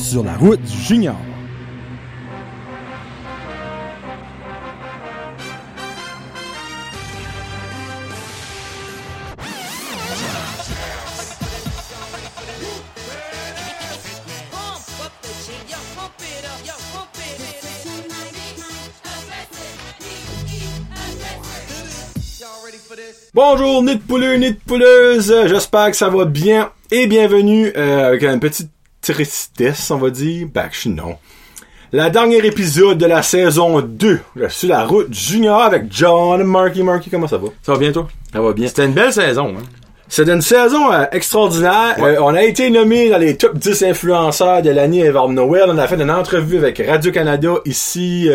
sur la route du junior. Bonjour, nid de pouleux, nid de pouleuse, j'espère que ça va bien et bienvenue avec une petite tristesse, on va dire. Non. La dernière épisode de la saison 2, sur la route junior avec John et Marky. Marky, comment ça va? Ça va bien, toi? Ça va bien. C'était une belle saison, hein? C'était une saison extraordinaire. Ouais. On a été nommé dans les top 10 influenceurs de l'année vers Noël. On a fait une entrevue avec Radio-Canada ici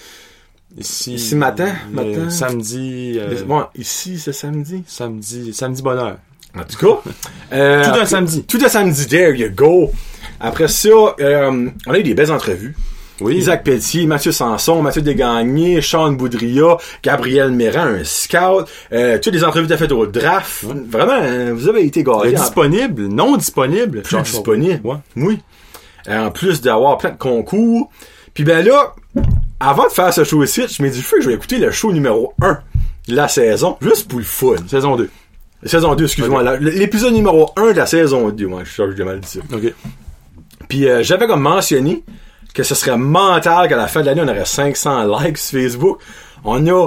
matin. Samedi. Bon, ici, c'est samedi. Samedi bonheur. En tout cas. Tout un samedi. Tout un samedi, there you go. Après ça, on a eu des belles entrevues. Oui. Isaac Pelletier, Mathieu Sanson, Mathieu Desgagnés, Sean Boudria, Gabriel Méran, un scout. Toutes les entrevues que tu as faites au draft. Ouais. Vraiment, vous avez été gâtés. Disponible, non disponible. Plus disponible. Ouais. Oui. En plus d'avoir plein de concours. Puis ben là, avant de faire ce show ici, je me dis, je vais écouter le show numéro 1 de la saison, juste pour le fun. Saison 2. Saison 2, excuse-moi. Okay. L'épisode numéro 1 de la saison 2. Moi, j'ai mal dit ça. OK. Puis j'avais comme mentionné que ce serait mental qu'à la fin de l'année, on aurait 500 likes sur Facebook. On a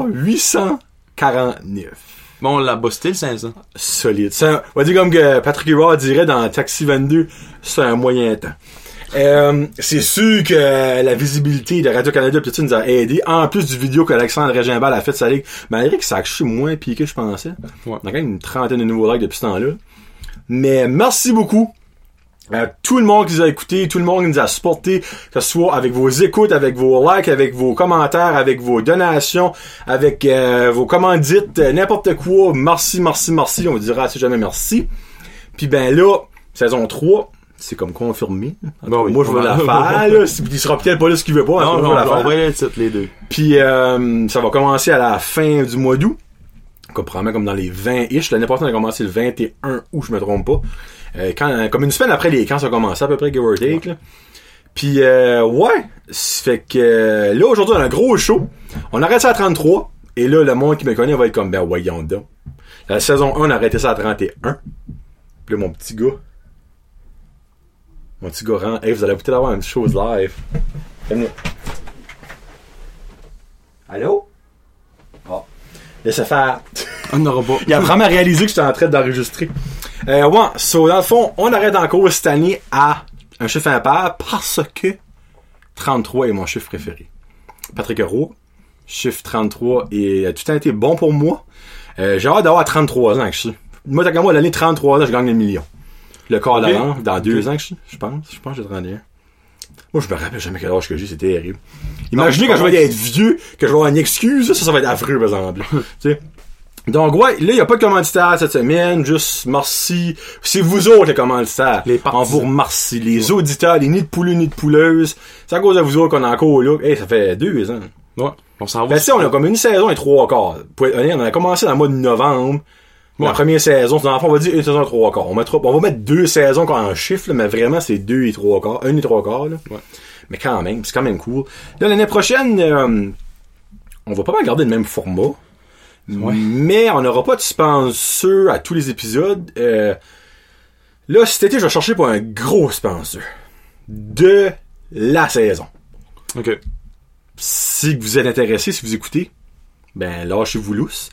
849. Bon, on l'a boosté le 500. Solide. On va dire comme que Patrick Huard dirait dans Taxi 22, c'est un moyen temps. C'est sûr que la visibilité de Radio-Canada pis tout ça nous a aidé. En plus du vidéo qu'Alexandre Régimbal a fait de sa ligue, malgré que ça a couché moins piqué que je pensais. Ouais. On a quand même une trentaine de nouveaux likes depuis ce temps-là. Mais merci beaucoup à tout le monde qui nous a écoutés, tout le monde qui nous a supportés, que ce soit avec vos écoutes, avec vos likes, avec vos commentaires, avec vos donations, avec vos commandites, n'importe quoi. Merci. On vous dira assez jamais merci. Puis ben là, saison 3, c'est comme confirmé. Bon, oui, moi, je vais la faire, là. Il sera peut-être pas là ce qu'il veut pas. Non, on va les titres, les deux. Puis, ça va commencer à la fin du mois d'août. Probablement comme dans les 20-ish. L'année passée, on a commencé le 21 août, je me trompe pas. Comme une semaine après les camps, ça a commencé à peu près, give or take, là. Puis, ouais. Ça fait que, là, aujourd'hui, on a un gros show. On arrête ça à 33. Et là, le monde qui me connaît va être comme, ben, voyons donc. La saison 1, on a arrêté ça à 31. Puis là, mon petit gars rentre. Hey, vous allez peut-être avoir une chose live. Venez. Allô? Oh. Laissez faire. On n'aura pas. Il a vraiment réalisé que j'étais en train d'enregistrer. Ouais, so, dans le fond, on arrête encore cette année à un chiffre impair parce que 33 est mon chiffre préféré. Patrick Roux, chiffre 33 a tout le temps été bon pour moi. J'ai hâte d'avoir 33 ans que je suis. Moi, t'as qu'à moi, l'année 33 ans, je gagne le million. Le corps d'avant, dans 2 ans que je pense que j'ai 31. Moi, je me rappelle jamais quel âge que j'ai, c'est terrible. Imaginez quand je vais être vieux, que je vais avoir une excuse, ça va être affreux, par exemple. T'sais. Donc, ouais, là, il n'y a pas de commanditaire cette semaine, juste merci. C'est vous autres, les commanditaires. On vous remercie. Les auditeurs, les nids de pouleux, nids de pouleuses. C'est à cause de vous autres qu'on est encore là. Hey, ça fait 2 ans. Ouais, on s'en va. Ben, on a comme une saison et 3 quarts. On a commencé dans le mois de novembre. Ouais. La première saison, dans le fond, on va dire une saison et 3 quarts. On va mettre 2 saisons en chiffre, là, mais vraiment, c'est 2 et 3 quarts. 1 et 3 quarts, là. Ouais. Mais quand même, c'est quand même cool. Là, l'année prochaine, on va pas mal garder le même format. Ouais. Mais on n'aura pas de sponsor à tous les épisodes. Là, cet été, je vais chercher pour un gros sponsor de la saison. OK. Si vous êtes intéressé, si vous écoutez, ben, lâchez-vous lousse.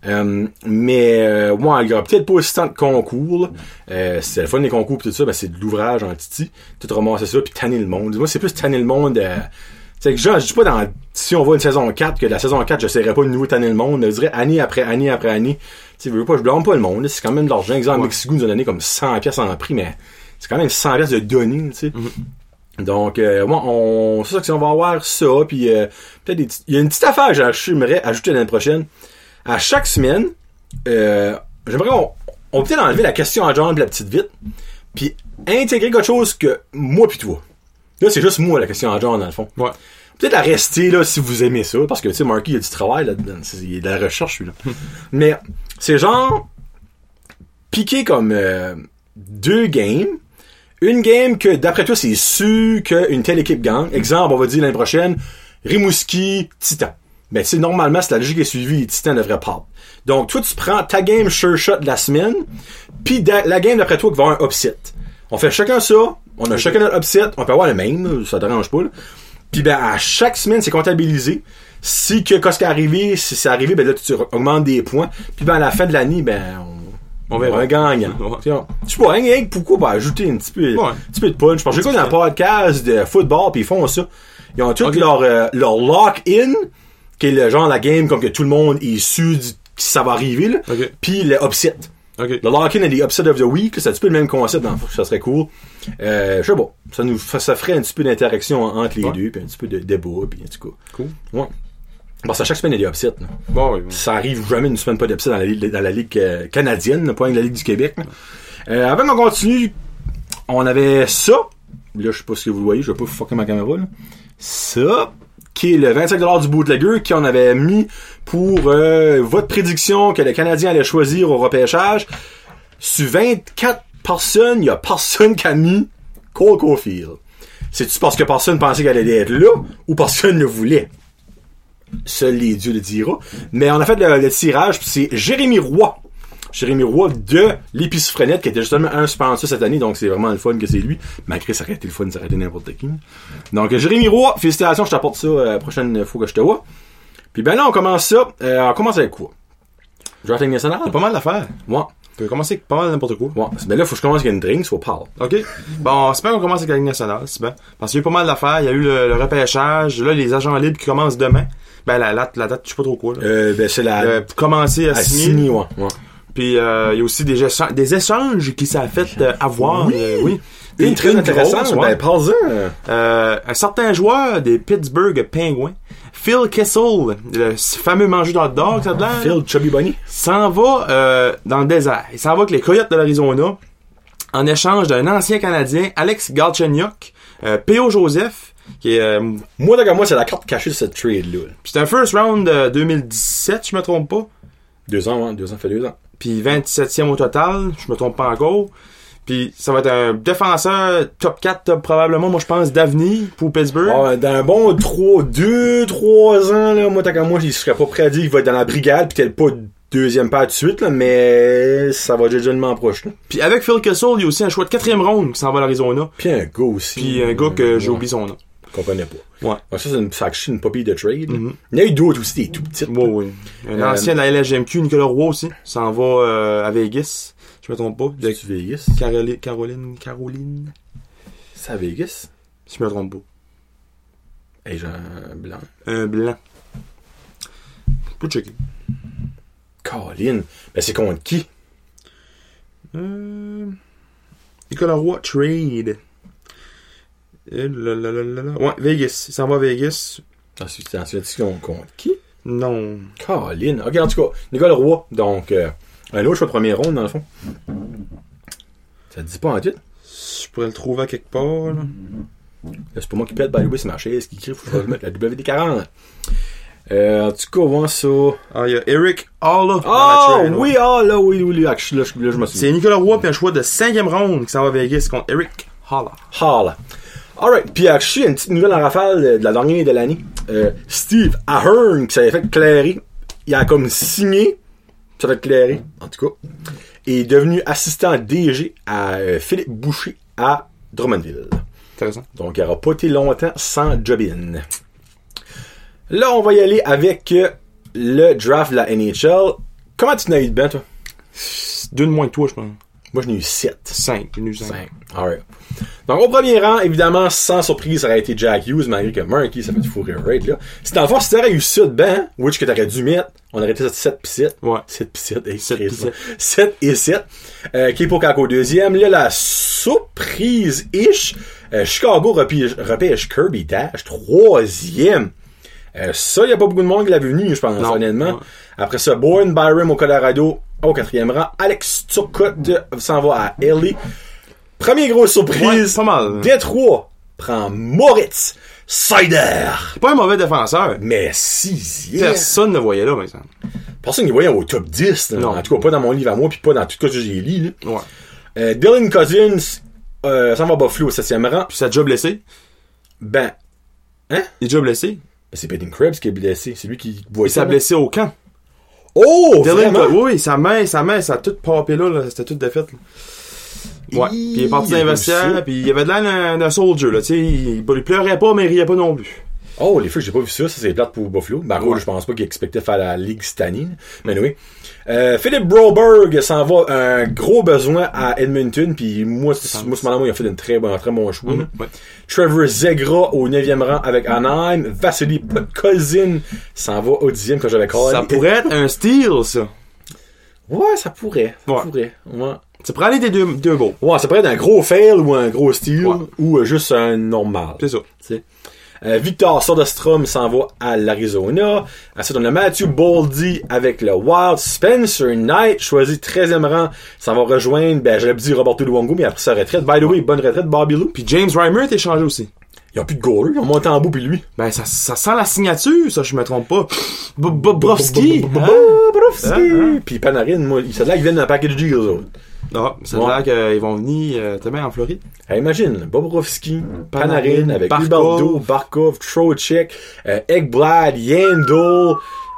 Mais moi, il y aura peut-être pas aussi tant de concours. C'est le fun des concours pis tout ça, ben c'est de l'ouvrage en titi. Tout ramasser ça puis tanner le monde. Moi, c'est plus tanner le monde. C'est que genre, je dis pas si on voit une saison 4 que la saison 4, j'essaierai pas de nouveau tanner le monde. Je dirais année après année après année. Tu sais, je blâme pas le monde. Là, c'est quand même de l'argent. Exemple, Mexico nous a donné comme 100 pièces en prix, mais c'est quand même 100 pièces de données, tu sais. Mm-hmm. Donc, moi, c'est ça que on va avoir ça, puis peut-être il y a une petite affaire que j'aimerais ajouter l'année prochaine. À chaque semaine, j'aimerais on peut peut-être enlever la question à John pis la petite vite, puis intégrer quelque chose que moi pis toi. Là, c'est juste moi la question à John dans le fond. Ouais. Peut-être la rester là si vous aimez ça, parce que tu sais, Marky il y a du travail là-dedans, il y a de la recherche lui là. Mais c'est genre piquer comme 2 games, Une game que, d'après toi, c'est sûr qu'une telle équipe gagne. Exemple, on va dire l'année prochaine, Rimouski, Titan. Ben, tu sais, normalement, c'est la logique est suivie, les Titans devraient perdre. Donc, toi, tu prends ta game sure shot de la semaine, puis la game d'après toi qui va avoir un upset. On fait chacun ça, on a chacun notre upset, on peut avoir le même, ça dérange pas, là. Puis ben, à chaque semaine, c'est comptabilisé. Si que, quand c'est arrivé, si c'est arrivé, ben là, tu augmentes des points. Puis ben, à la fin de l'année, ben, on verra un gagnant. Ouais. Je sais pas, hein, pourquoi pas ajouter un petit peu de punch. Parce que j'ai dans un podcast de football, puis ils font ça. Ils ont tout leur lock-in, qui est le genre la game comme que tout le monde est sûr que ça va arriver, là. Puis le upset. Le lock-in et les upset of the week, c'est un petit peu le même concept, donc ça serait cool. Je sais pas, ça ferait un petit peu d'interaction entre les deux, puis un petit peu de débat, puis en tout cas. Cool. Ouais. Bon, ça, chaque semaine, il y a des upsets. Bon, oui. Ça arrive jamais une semaine pas d'upset dans la ligue canadienne, pas dans la ligue du Québec. Avant qu'on continue, on avait ça. Là, je sais pas si vous le voyez, je vais pas fucker ma caméra, là. Ça, qui est le 25$ du bootlegger qu'on avait mis pour votre prédiction que les Canadiens allaient choisir au repêchage. Sur 24 personnes, il y a personne qui a mis Cole Caulfield. C'est-tu parce que personne pensait qu'elle allait être là ou parce qu'elle le voulait? Seuls les dieux le diront. Mais on a fait le tirage, puis c'est Jérémy Roy. Jérémy Roy de l'Épice-Frenette, qui était justement un sponsor cette année, donc c'est vraiment le fun que c'est lui. Malgré ça aurait été le fun, ça aurait été n'importe qui. Donc Jérémy Roy, félicitations, je t'apporte ça la prochaine fois que je te vois. Puis ben là, on commence ça. On commence avec quoi? Draft national? Il y a pas mal d'affaires. Ouais. On peut commencer avec pas mal n'importe quoi. Ouais. Ben là, faut que je commence avec une drink, soit parle. OK. Bon, c'est bien qu'on commence avec la Ligue nationale, c'est bien. Parce qu'il y a eu pas mal d'affaires. Il y a eu le repêchage. Là, les agents libres qui commencent demain. Ben, la date, je sais pas trop quoi, là. Ben, c'est la... Pour commencer à signer. Ouais. Puis, il y a aussi des échanges qui s'est fait avoir. Oui. Une très intéressante. Ouais. Ben, parle-en. Un certain joueur des Pittsburgh Penguins, Phil Kessel, le fameux mangeur de hot dog, ça a l'air. Phil Chubby Bunny. S'en va dans le désert. Il s'en va avec les Coyotes de l'Arizona en échange d'un ancien Canadien, Alex Galchenyuk, P.O. Joseph, qui est... Moi, d'accord, moi, c'est la carte cachée de cette trade-là. C'est un first round 2017, je me trompe pas. 2 ans, ouais. 2 ans, fait 2 ans. Puis 27e au total, je me trompe pas encore. Puis ça va être un défenseur top 4, probablement, moi je pense, d'avenir pour Pittsburgh. Ah, dans un bon 3 ans, là, moi, moi, je serais pas prêt à dire qu'il va être dans la brigade, pis peut-être pas deuxième paire tout de suite, là, mais ça va légèrement proche, là. Puis avec Phil Kessel, il y a aussi un choix de 4e ronde qui s'en va à l'Arizona. Puis un gars aussi. Puis un gars que j'ai oublié son nom. Je comprenais pas. Ouais. Donc ça c'est une popille de trade. Il y en a eu d'autres aussi, des tout petites. Oui. Un ancien de la LHMQ, Nicolas Roy aussi, s'en va à Vegas. Je me trompe pas. De Vegas? Caroline. C'est à Vegas? Si je me trompe pas. Hey, j'ai un blanc. Un blanc. Peux checker. Caroline. Ben, c'est contre qui? Nicolas Roy, trade. Ouais, Vegas. Il s'en va à Vegas. Ensuite, contre qui? Non. Caroline. Ok, en tout cas, Nicolas Roy. Donc, un autre choix de première ronde, dans le fond. Ça te dit pas en titre? Je pourrais le trouver à quelque part, là. Là, c'est pas moi qui pète, by the way, c'est ma chaise qui crie, faut que je mettre la WD-40. En tout cas, on voit ça. Ah, il y a Eric Halla. Oui, oui. Là, je me souviens. C'est Nicolas Roy, puis un choix de 5e ronde qui s'en va à Vegas contre Eric Halla. Alright, puis actually, une petite nouvelle en rafale de la dernière de l'année. Steve Ahern, qui s'avait fait clairer, il a comme signé, ça fait clairer, en tout cas, et est devenu assistant DG à Philippe Boucher à Drummondville. Intéressant. Donc, il n'aura pas été longtemps sans job-in. Là, on va y aller avec le draft de la NHL. Comment tu n'as eu de ben, toi? 2 de moins que toi, je pense. Moi, j'en ai eu 7. 5. J'en ai eu 5. Alright. Donc, au premier rang, évidemment, sans surprise, ça aurait été Jack Hughes, malgré que Marky, ça fait du fourrer right, là. C'est dans le fond, si t'aurais eu ça de ben, which que t'aurais dû mettre, on aurait été 7 pis 7. Ouais. 7 pis 7, 7 et 7. Qui est pour Kako deuxième. Là, la surprise-ish, Chicago repêche Kirby Dash, 3e. Ça, y a pas beaucoup de monde qui l'a vu venir, je pense, honnêtement. Ouais. Après ça, Bourne Byram au Colorado, au 4e rang. Alex Turcotte s'en va à LA. Première grosse surprise. Ouais, pas mal. Détroit prend Moritz Seider. C'est pas un mauvais défenseur. Mais 6e. Personne ne voyait là, par exemple. Personne ne voyait au top 10. Là. Non. En tout cas, pas dans mon livre à moi, puis pas dans tout ce que j'ai lu. Ouais. Dylan Cousins, s'en va Buffalo au 7e rang. Puis ça a déjà blessé. Ben, hein? Il est déjà blessé. C'est Peyton Krebs qui est blessé. C'est lui qui voit Il s'est blessé au camp. Oh! Dylan, Vraiment? oui, sa main, ça a tout popé là. C'était tout défait, là. Ouais. Puis il est parti dans les vestiaires, puis il avait de l'air d'un soldier, là. Tu sais, il pleurait pas, mais il riait pas non plus. Oh, les fois, j'ai pas vu ça. Ça, c'est plate pour Buffalo. Ben, Ouais. je pense pas qu'il expectait faire la Ligue cette année. Mais oui. Philip Broberg s'en va un gros besoin à Edmonton. Puis moi, ce moment-là, il a fait un très bon choix. là. Ouais. Trevor Zegra au 9e rang avec Anaheim. Vassili Podkolzin s'en va au 10e quand j'avais callé. Ça pourrait être un steal, ça. Ouais, ça pourrait. Ouais. Ouais. Ça pourrait aller des deux beaux. Ouais, ça pourrait être un gros fail ou un gros steal. Ouais. Ou juste un normal. C'est ça. T'sais. Victor Soderstrom s'en va à l'Arizona. Ensuite, on a Matthew Boldy avec le Wild. Spencer Knight, choisi 13e rang, s'en va rejoindre, j'allais dire Roberto Luongo, mais après sa retraite. By the way, bonne retraite, Bobby Lou. Puis James Reimer est échangé aussi. Ils ont plus de goaler, ils ont monté en bout, puis lui. Ben, ça sent la signature, ça, je me trompe pas. Bobrovski. Bobrovski. Puis Panarin, moi, ça a l'air qu'ils viennent d'un package deal, eux autres. Ah, ça a l'air qu'ils vont venir, en Floride. Hey, imagine, Bobrovski, Panarin, Panarin avec Barkov. Huberdeau, Barkov, Trocheck, Ekblad, Yandel,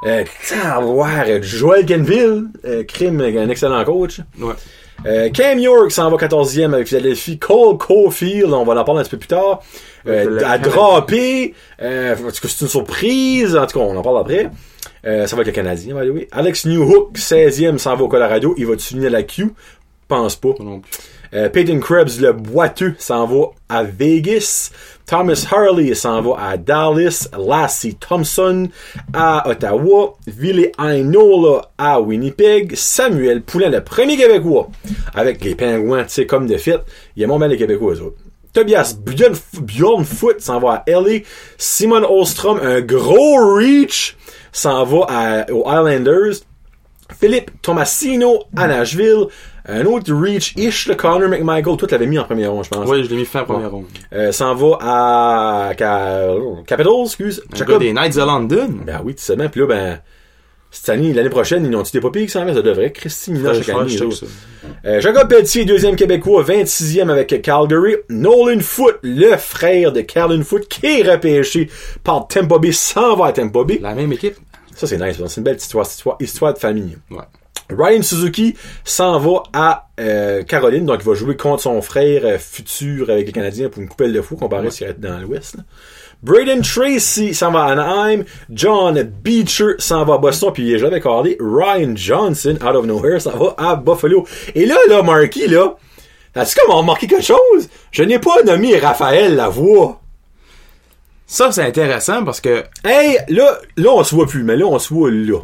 Joel Kenville, Krim, un excellent coach. Ouais. Cam York s'en va 14e avec Philadelphie. Cole Caulfield, on va en parler un petit peu plus tard. À dropper. En tout cas, c'est une surprise. En tout cas, on en parle après. Ça va être le Canadien, by the way. Alex Newhook, 16e, s'en va au Colorado. Il va signer la Q? Pense pas. Non plus. Peyton Krebs, le boiteux, s'en va à Vegas. Thomas Harley s'en va à Dallas. Lassie Thompson à Ottawa. Ville Ainola à Winnipeg. Samuel Poulin, le premier Québécois. Avec les Pingouins, tu sais, comme de fait. Il y a mon mal les Québécois, eux autres. Tobias Bjornfoot s'en va à LA. Simon Ostrom, un gros reach, s'en va aux Islanders. Philippe Tomasino à Nashville. Un autre reach-ish, le Connor McMichael. Toi, tu l'avais mis en première ronde, je pense. Oui, je l'ai mis fin en première ronde. S'en va à Capitals, excuse. Un gars des Knights de London. Ben oui, tu sais bien. Puis là, cette année, l'année prochaine, ils n'ont-tu pas payé que ça en met? Ça devrait. Christy Mina chaque année. Jacob Pelletier, 2e Québécois, 26e avec Calgary. Nolan Foote, le frère de Calvin Foote, qui est repêché par Tampa Bay, s'en va à Tampa Bay. La même équipe. Ça, c'est nice. C'est une belle histoire de famille. Ouais. Ryan Suzuki s'en va à Caroline, donc il va jouer contre son frère futur avec les Canadiens pour une coupelle de fou comparé à ce qu'il y a dans l'Ouest. Braden Tracy s'en va à Anaheim. John Beecher s'en va à Boston, puis j'avais accordé Ryan Johnson, out of nowhere, s'en va à Buffalo. Et là, Marky, là, as-tu comme remarqué quelque chose? Je n'ai pas nommé Raphaël Lavoie. Ça, c'est intéressant parce que... Hey, là, on se voit plus, mais là, on se voit là.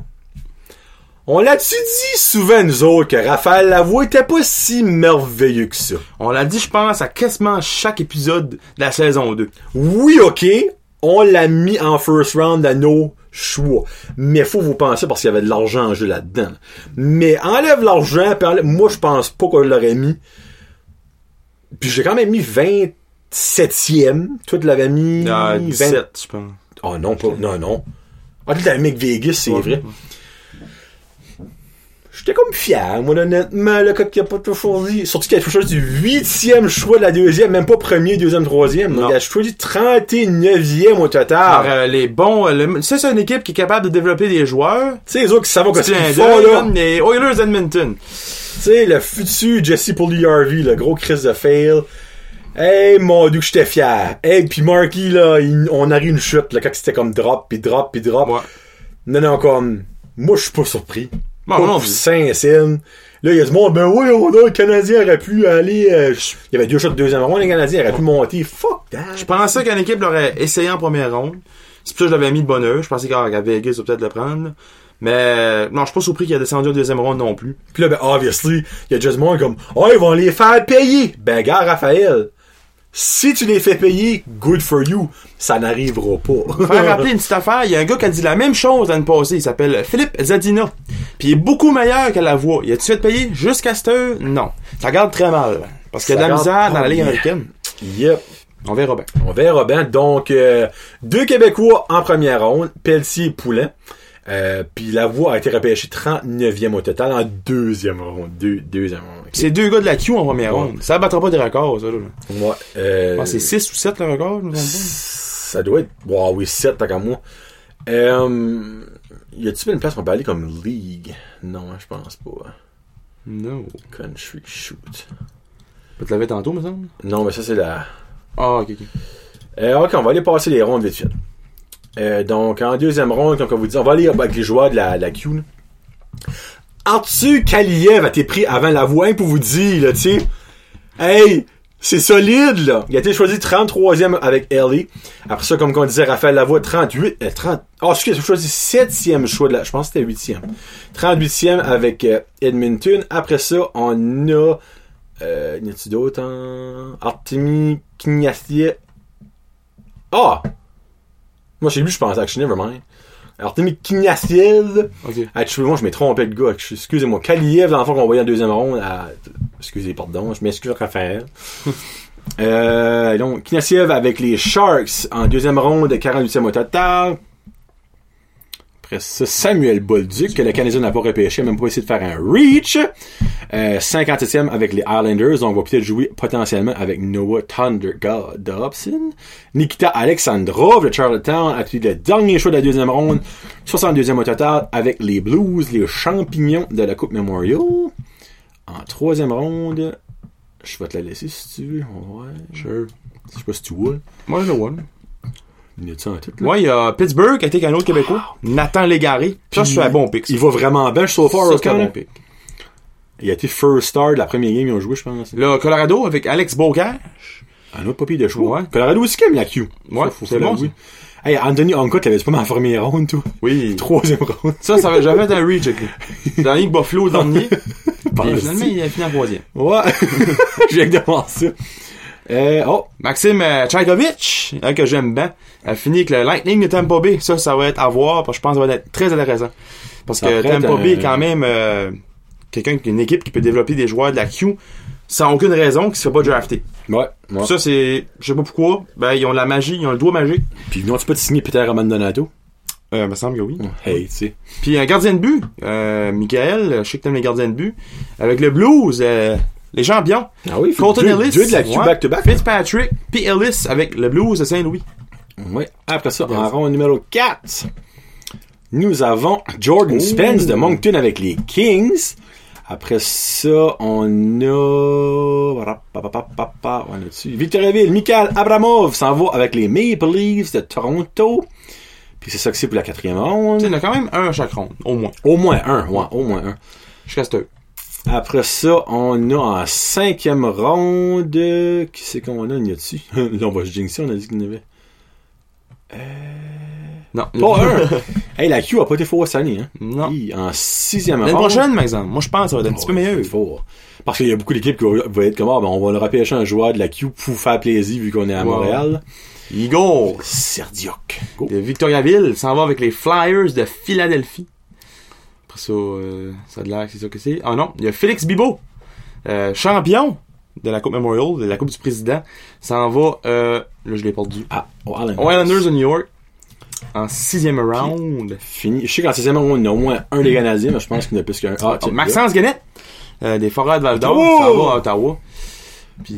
On l'a-tu dit souvent, nous autres, que Raphaël Lavoie était pas si merveilleux que ça? On l'a dit, je pense, à quasiment chaque épisode de la saison 2. Oui, ok, on l'a mis en first round à nos choix. Mais faut vous penser parce qu'il y avait de l'argent en jeu là-dedans. Mais enlève l'argent, moi, je pense pas qu'on l'aurait mis. Puis j'ai quand même mis 27e. Toi, tu l'avais mis... 17, je pense. Oh non, pas... Non. Ah, tu l'avais mis avec Vegas, c'est vrai. J'étais comme fier, moi, honnêtement, le gars qui a pas tout choisi. Surtout qu'il a choisi du 8e choix de la 2e, même pas 1er, 2e, 3e. Donc, il a choisi 39e au total. Alors, les bons, c'est une équipe qui est capable de développer des joueurs. Tu sais, les autres qui savent qu'est-ce qu'ils font, là. Les Oilers Edmonton. Tu sais, le futur Jesse Puljujärvi, le gros Chris de fail. Hey, mon dieu, que j'étais fier. Hey, pis Marky, là, on a eu une chute, là, quand c'était comme drop. Ouais. Non, comme, moi, je suis pas surpris. Bon, non, Saint-Saëns. Là, il y a du monde, ben oui, le Canadien aurait pu aller, il y avait 2 shots de 2e ronde, les Canadiens auraient pu monter. Fuck that. Je pensais qu'une équipe l'aurait essayé en première ronde. C'est pour ça que je l'avais mis de bonne heure. Je pensais qu'à Vegas, ça peut-être le prendre, là. Mais, non, je suis pas surpris qu'il a descendu en 2e ronde non plus. Puis là, ben, obviously, il y a juste monde comme, oh, ils vont les faire payer. Ben, gars, Raphaël. Si tu les fais payer, good for you. Ça n'arrivera pas. Faire rappeler une petite affaire, il y a un gars qui a dit la même chose l'année passée. Il s'appelle Philippe Zadina. Puis il est beaucoup meilleur que Lavoie. Il a-tu fait payer jusqu'à cette heure? Non. Ça garde très mal. Parce qu'il y a de la misère dans la Ligue américaine. Yep. On verra bien. Donc, 2 Québécois en première ronde. Pelletier et Poulin. Puis Lavoie a été repêché 39e au total en deuxième ronde. Deuxième ronde. Okay. C'est 2 gars de la Q en première ronde. Ça battra pas des records, ça, là. Ouais, Je pense que c'est 6 ou 7 le record, je me trompe pas. Ça doit être, wow, oui, 7, tant qu'à moi. Y a-t-il une place qu'on peut aller comme League? Non, je pense pas. No. Country Shoot. Tu l'avais tantôt, me semble? Non, mais ça, c'est la... Ah, ok. Ok, on va aller passer les rondes vite fait. Donc, en deuxième ronde, comme on vous dit, on va aller avec les joueurs de la Q. Là. Arthur Kaliev a été pris avant Lavoie pour vous dire, là, tu sais. Hey, c'est solide, là. Il a été choisi 33e avec Ellie. Après ça, comme on disait, Raphaël Lavoie, 38... excusez, j'ai choisi 7e choix de la... Je pense que c'était 8e. 38e avec Edmonton. Après ça, on a... y a-t-il d'autres, hein? Artemi Kniassiev. Ah! Moi, chez lui, je pense, actually, nevermind. Artemi Kniassiev. Ok. Moi, je m'ai trompé de gars. Excusez-moi. Kaliev, dans le fond, qu'on voyait en deuxième ronde. Excusez, pardon. Je m'excuse, Raphaël. Donc, Kniassiev avec les Sharks en deuxième ronde, 48e au total. Après ça, Samuel Bolduc, que le Canadien n'a pas repêché, même pas essayé de faire un reach. 57e avec les Islanders, donc on va peut-être jouer potentiellement avec Noah Thunder Dobson. Nikita Alexandrov de Charlottetown a été le dernier choix de la deuxième ronde, 62e au total avec les Blues, les champignons de la Coupe Memorial. En troisième ronde, je vais te la laisser si tu veux. Ouais, sure. Je sais pas si tu vois. Moi, je le vois. Il y a-tu un tout, là? Ouais, il y a Pittsburgh qui a été un autre Québécois. Nathan Légaré. Ça, c'est un bon pick. Il va vraiment bien so far, ça, c'est un bon pick. Il a été first star de la première game qu'ils ont joué, je pense. Là, Colorado avec Alex Bocage. Un autre papier de choix. Ouais. Colorado aussi comme la Q. Ouais, c'est bon. Oui. Hey, Anthony Oncut l'avait pas dans la première ronde, toi. Oui. Troisième ronde. Ça avait jamais été un reach, ok. Dernier Buffalo, le dernier. Puis finalement, il a fini en troisième. Ouais. Je viens de voir ça. Maxime Tchaïkovic, que j'aime bien, a fini avec le Lightning de Tampa Bay. Ça va être à voir, parce que je pense que ça va être très intéressant. Parce que Tampa Bay est quand même une équipe qui peut développer des joueurs de la Q sans aucune raison qui se fait pas drafter. Ouais. Ça, c'est... Je sais pas pourquoi. Ben, ils ont la magie, ils ont le doigt magique. Puis non, tu peux te signer Peter Romandonato? Me semble que oui. Hey, tu sais. Puis un gardien de but, Michael, je sais que t'aimes les gardiens de but. Avec le Blues, les champions. Ah oui, Colton Ellis. Deux de la Q back-to-back. Fitzpatrick, puis Ellis avec le Blues de Saint-Louis. Ouais. Après ça, en ronde numéro 4, nous avons Jordan Spence de Moncton avec les Kings. Après ça, on a... Victoriaville, Mikhail Abramov s'en va avec les Maple Leafs de Toronto. Puis c'est ça que c'est pour la quatrième ronde. Il y en a quand même un à chaque ronde, au moins. Au moins un. Jusqu'à ce. Après ça, on a en cinquième ronde... Qui c'est qu'on a? Il y a dessus? Là, on va se jinxer, on a dit qu'il y en avait. Non. Pas un! Hey, la Q a pas été fort cette année, hein? Non. En sixième ronde... L'année prochaine, par exemple. Moi, je pense que ça va être un petit peu meilleur. Fort. Parce qu'il y a beaucoup d'équipes qui vont être comme, on va le repêcher un joueur de la Q pour faire plaisir vu qu'on est à Montréal. Igor Serdiuk. De Victoriaville s'en va avec les Flyers de Philadelphie. Après ça, ça a l'air que c'est ça que c'est. Ah non, il y a Félix Bibeau, champion de la Coupe Memorial, de la Coupe du Président, s'en va, là je l'ai perdu. Aux Islanders de New York, en sixième round. Fini. Je sais qu'en sixième round, il y a au moins un des Canadiens, mais je pense qu'il y en a plus qu'un. Maxence Guenette, des Forêts de Val-d'Or, s'en va à Ottawa. Puis...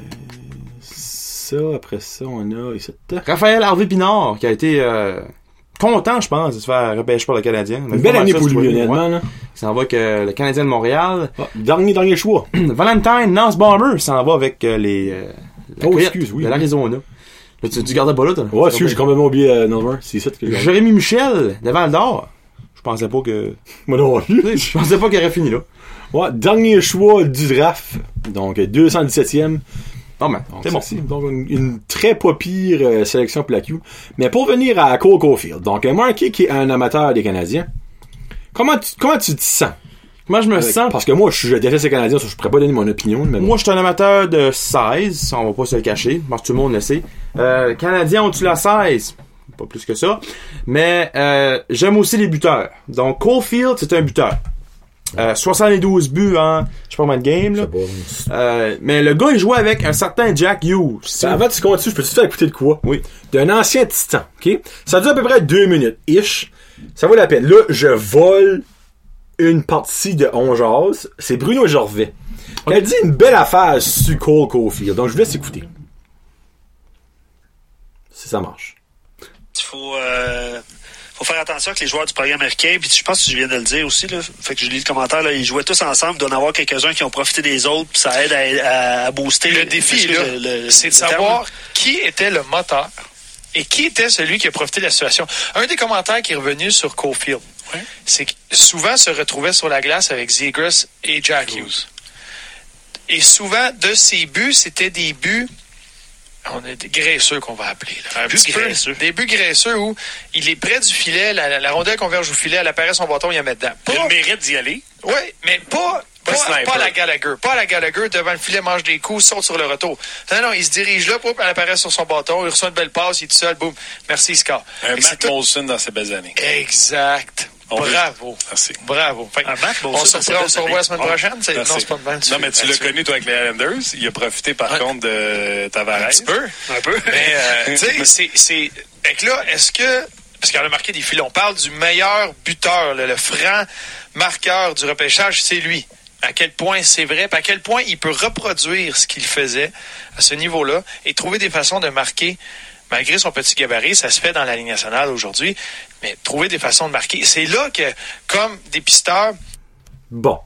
après ça, on a ici. Raphaël Harvey-Pinard, qui a été content, je pense, de se faire repêcher par le Canadien. Une belle année pour lui, honnêtement. Là. Il s'en va avec le Canadien de Montréal. Dernier choix. Valentine Nussbaumer s'en va avec les de l'Arizona. Là, tu gardais pas là, toi? Ouais, j'ai complètement oublié Nussbaumer. C'est ça que Jérémy Michel, de Val-d'Or. Je pensais pas que... Moi non plus. Je pensais pas qu'il aurait fini là. Ouais, dernier choix du draft. Donc, 217e. Oh man, c'est bon. Donc, une très pas pire sélection pour la Q. Mais pour venir à Cole Caulfield, donc Marky qui est un amateur des Canadiens, comment tu te sens? Moi, je me sens... Parce que moi, je déteste les Canadiens, je pourrais pas donner mon opinion. Mais moi, je suis un amateur de 16, on va pas se le cacher, parce que tout le monde le sait. Canadiens ont-tu la 16? Pas plus que ça. Mais j'aime aussi les buteurs. Donc, Caulfield, c'est un buteur. 72 buts en, je sais pas combien de games, là. Mais le gars, il jouait avec un certain Jack Hughes. Avant que tu continues, je peux te faire écouter de quoi? Oui. D'un ancien Titan, ok? Ça dure à peu près 2 minutes, ish. Ça vaut la peine. Là, je vole une partie de On Jase. C'est Bruno Gervais. Okay. Elle dit une belle affaire sur Cole Caulfield. Donc, je vous laisse écouter. Si ça marche. Il faut faire attention avec les joueurs du programme américain, puis je pense que tu viens de le dire aussi, là. Fait que je lis le commentaire, là, ils jouaient tous ensemble, il doit y en avoir quelques-uns qui ont profité des autres, puis ça aide à booster. Le défi, là, c'est de savoir qui était le moteur et qui était celui qui a profité de la situation. Un des commentaires qui est revenu sur Caulfield, c'est que souvent se retrouvait sur la glace avec Zegras et Jack Hughes. Et souvent, de ces buts, c'était des buts... On a des graisseux qu'on va appeler. Là. Des buts graisseux où il est près du filet, la rondelle converge au filet, elle apparaît son bâton, il la met dedans. Il a le mérite d'y aller. Oui, mais pas à la Gallagher. Pas à la Gallagher, devant le filet, mange des coups, saute sur le retour. Non, il se dirige là, elle apparaît sur son bâton, il reçoit une belle passe, il est tout seul, boum, merci, il score. Un Matt Molson dans ses belles années. Exact. Bravo. Merci. Bravo. On se revoit la semaine prochaine? Non, c'est pas de même. Non, mais tu l'as connu, toi, avec les Islanders. Il a profité, par contre, de Tavares. Un peu. Mais, tu sais, c'est... Fait que là, est-ce que... Parce qu'on a marqué des filets. On parle du meilleur buteur, le franc marqueur du repêchage, c'est lui. À quel point c'est vrai, puis à quel point il peut reproduire ce qu'il faisait à ce niveau-là et trouver des façons de marquer. Malgré son petit gabarit, ça se fait dans la Ligue nationale aujourd'hui, mais trouver des façons de marquer. C'est là que, comme dépisteur... Bon.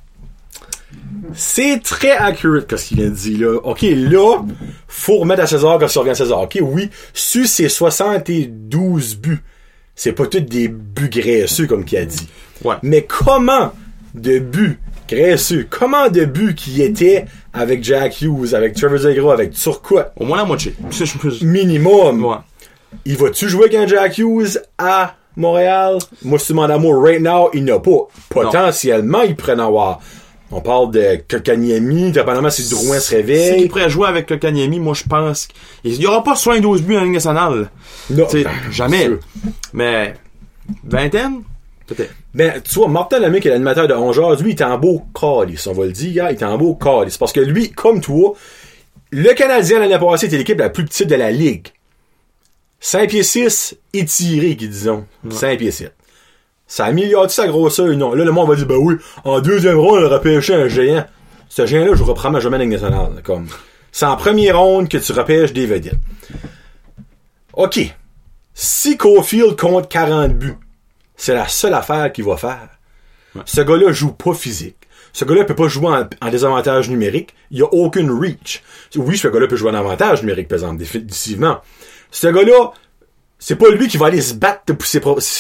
C'est très accurate ce qu'il a dit, là. OK, là, faut remettre à César quand ça revient à César. OK, oui, sur ces 72 buts, c'est pas tous des buts graisseux, comme qu'il a dit. Ouais. Mais comment de buts graisseux, comment de buts qui étaient avec Jack Hughes, avec Trevor Zegras, avec Turcotte? Au moins la moitié. Minimum. Ouais. Il va-tu jouer avec un Jack Hughes à Montréal? Moi, si tu demandes à moi, right now, il n'a pas. Potentiellement, il pourrait en avoir. On parle de Kotkaniemi, dépendamment si Drouin se réveille. S'il pourrait jouer avec Kotkaniemi, moi, je pense qu'il n'y aura pas 72 buts en Ligue nationale. Non. Jamais. Sûr. Mais, vingtaine? Peut-être. Ben, tu vois, Martin Lemay, qui est l'animateur de On Jase, lui, il est en beau calice, on va le dire, il est en beau calice. Parce que lui, comme toi, le Canadien l'année passée était l'équipe la plus petite de la Ligue. 5 pieds 6, étiré, qui disons. 5 pieds 7. Ça améliore-tu sa grosseur? Non. Là, le monde va dire, ben oui, en deuxième ronde, on aurait repêché un géant. Ce géant-là, je reprends ma jamais Ligue nationale. Comme, c'est en première ronde que tu repêches des vedettes. OK. Si Caulfield compte 40 buts, c'est la seule affaire qu'il va faire. Ouais. Ce gars-là joue pas physique. Ce gars-là peut pas jouer en désavantage numérique. Il y a aucune reach. Oui, ce gars-là peut jouer en avantage numérique, par exemple, définitivement. Ce gars-là, c'est pas lui qui va aller se battre pour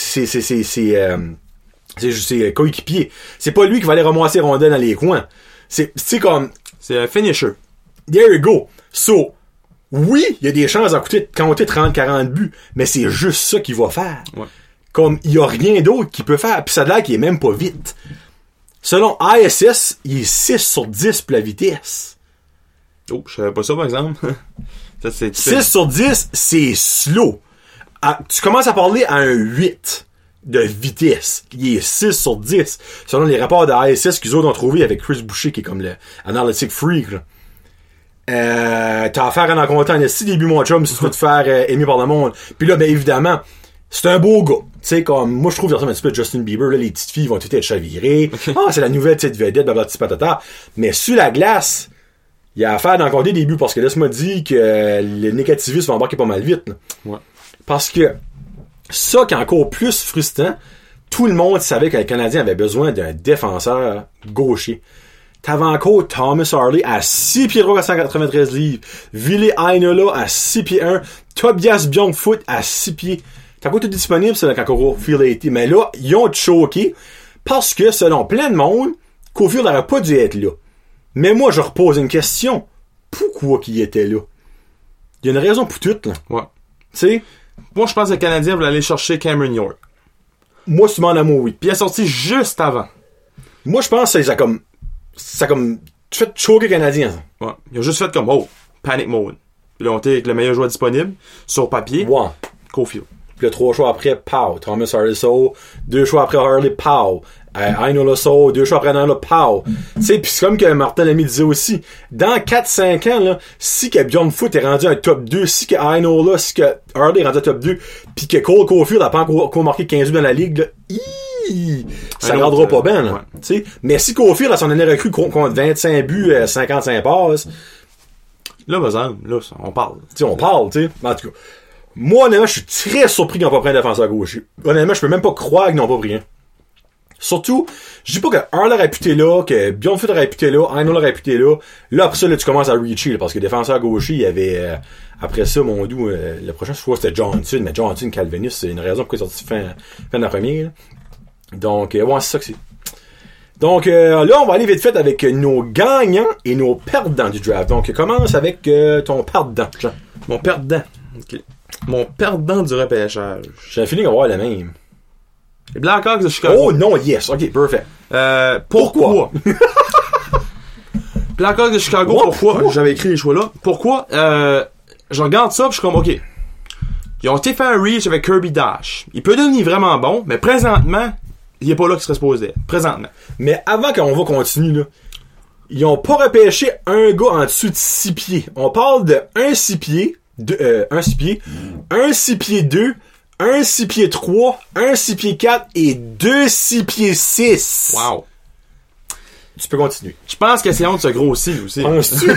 ses coéquipiers. C'est pas lui qui va aller ramasser rondelles dans les coins. C'est comme... C'est un finisher. There you go. So, oui, il y a des chances d'en compter 30-40 buts, mais c'est juste ça qu'il va faire. Ouais. Comme, il y a rien d'autre qu'il peut faire. Puis ça a l'air qu'il est même pas vite. Selon ISS, il est 6 sur 10 pour la vitesse. Oh, je savais pas ça, par exemple. Ça, 6 sur 10, c'est slow. Tu commences à parler à un 8 de vitesse. Il est 6 sur 10. Selon les rapports de ISS qu'ils ont trouvé avec Chris Boucher, qui est comme le analytic freak. T'as affaire à en compter un si début, mon chum, si tu veux te faire aimer par le monde. Puis là, ben évidemment, c'est un beau gars. Tu sais, comme, moi, je trouve, un petit peu Justin Bieber, là, les petites filles vont toutes être chavirées. Okay. Ah, c'est la nouvelle petite vedette, blablabla, patata. Mais sur la glace, il y a affaire d'en compter des buts, parce que laisse-moi dire que le négativisme va embarquer pas mal vite, là. Ouais. Parce que, ça qui est encore plus frustrant, tout le monde savait que le Canadien avait besoin d'un défenseur gaucher. T'avais encore Thomas Harley à 6 pieds 3 à 193 livres. Ville Heinola à 6 pieds 1. Tobias Bjornfoot à 6 pieds. T'as pas tout disponible, c'est quand Caulfield a été. Mais là, ils ont choqué parce que, selon plein de monde, Caulfield n'aurait pas dû être là. Mais moi, je repose une question. Pourquoi qu'il était là? Il y a une raison pour tout, là. Ouais. Tu sais? Moi, je pense que le Canadien voulait aller chercher Cameron York. Moi, c'est mon amour, oui. Puis il est sorti juste avant. Moi, je pense que ça comme fait choquer le Canadien, ça. Ouais. Ils ont juste fait comme, oh, panic mode. Ils ont été avec le meilleur joueur disponible, sur papier. Ouais. Caulfield. Puis là, 3 choix après, pow. Thomas Harley Soul. 2 choix après Harley, pow. Ainola Soul. 2 choix après Ainola, pow. Tu sais, pis c'est comme que Martin Lamy disait aussi. Dans 4-5 ans, là, si que Bjorn Foot est rendu un top 2, si que Ainola, si que Harley est rendu un top 2, pis que Cole Caulfield n'a pas encore marqué 15 buts dans la ligue, là, ça ne rendra pas bien, là. Ouais. Tu sais. Mais si Caulfield, à son année recrue, compte 25 buts, 55 passes, là, là, on parle. Tu sais, on parle, tu sais. En tout cas, moi, honnêtement, je suis très surpris qu'ils n'ont pas pris un défenseur gaucher. Honnêtement, je peux même pas croire qu'ils n'ont pas pris un. Surtout, je dis pas que Harley aurait pu là, que Bjorn Foot aurait pu là, Aino aurait pu là. Là, après ça, là, tu commences à reacher, là, parce que défenseur gaucher, il y avait, après ça, mon doux, le prochain, je crois que c'était Johnson, mais Johnson, Calvinus, c'est une raison pourquoi il est sorti fin de la première, là. Donc, ouais, c'est ça que c'est. Donc, là, on va aller vite fait avec nos gagnants et nos perdants du draft. Donc, commence avec ton perdant, Jean. Mon perdant. OK. Mon perdant du repêchage. J'ai un feeling qu'on va avoir le même. Les Blackhawks de Chicago. Oh non, yes. OK, perfect. Pourquoi? Blackhawks de Chicago, pourquoi? J'avais écrit les choix-là. Pourquoi? Je regarde ça, pis je suis comme, OK. Ils ont été fait un reach avec Kirby Dash. Il peut devenir vraiment bon, mais présentement, il est pas là qu'il serait supposé être. Présentement. Mais avant qu'on va continuer, là, ils ont pas repêché un gars en dessous de 6 pieds. On parle de 1 6 pieds, 1 6 pieds, 1 6 pieds 2, 1 6 pieds 3, 1 6 pieds 4 et 2 6 pieds 6. Wow. Tu peux continuer. Je pense que c'est honte de se grossir aussi. Penses-tu?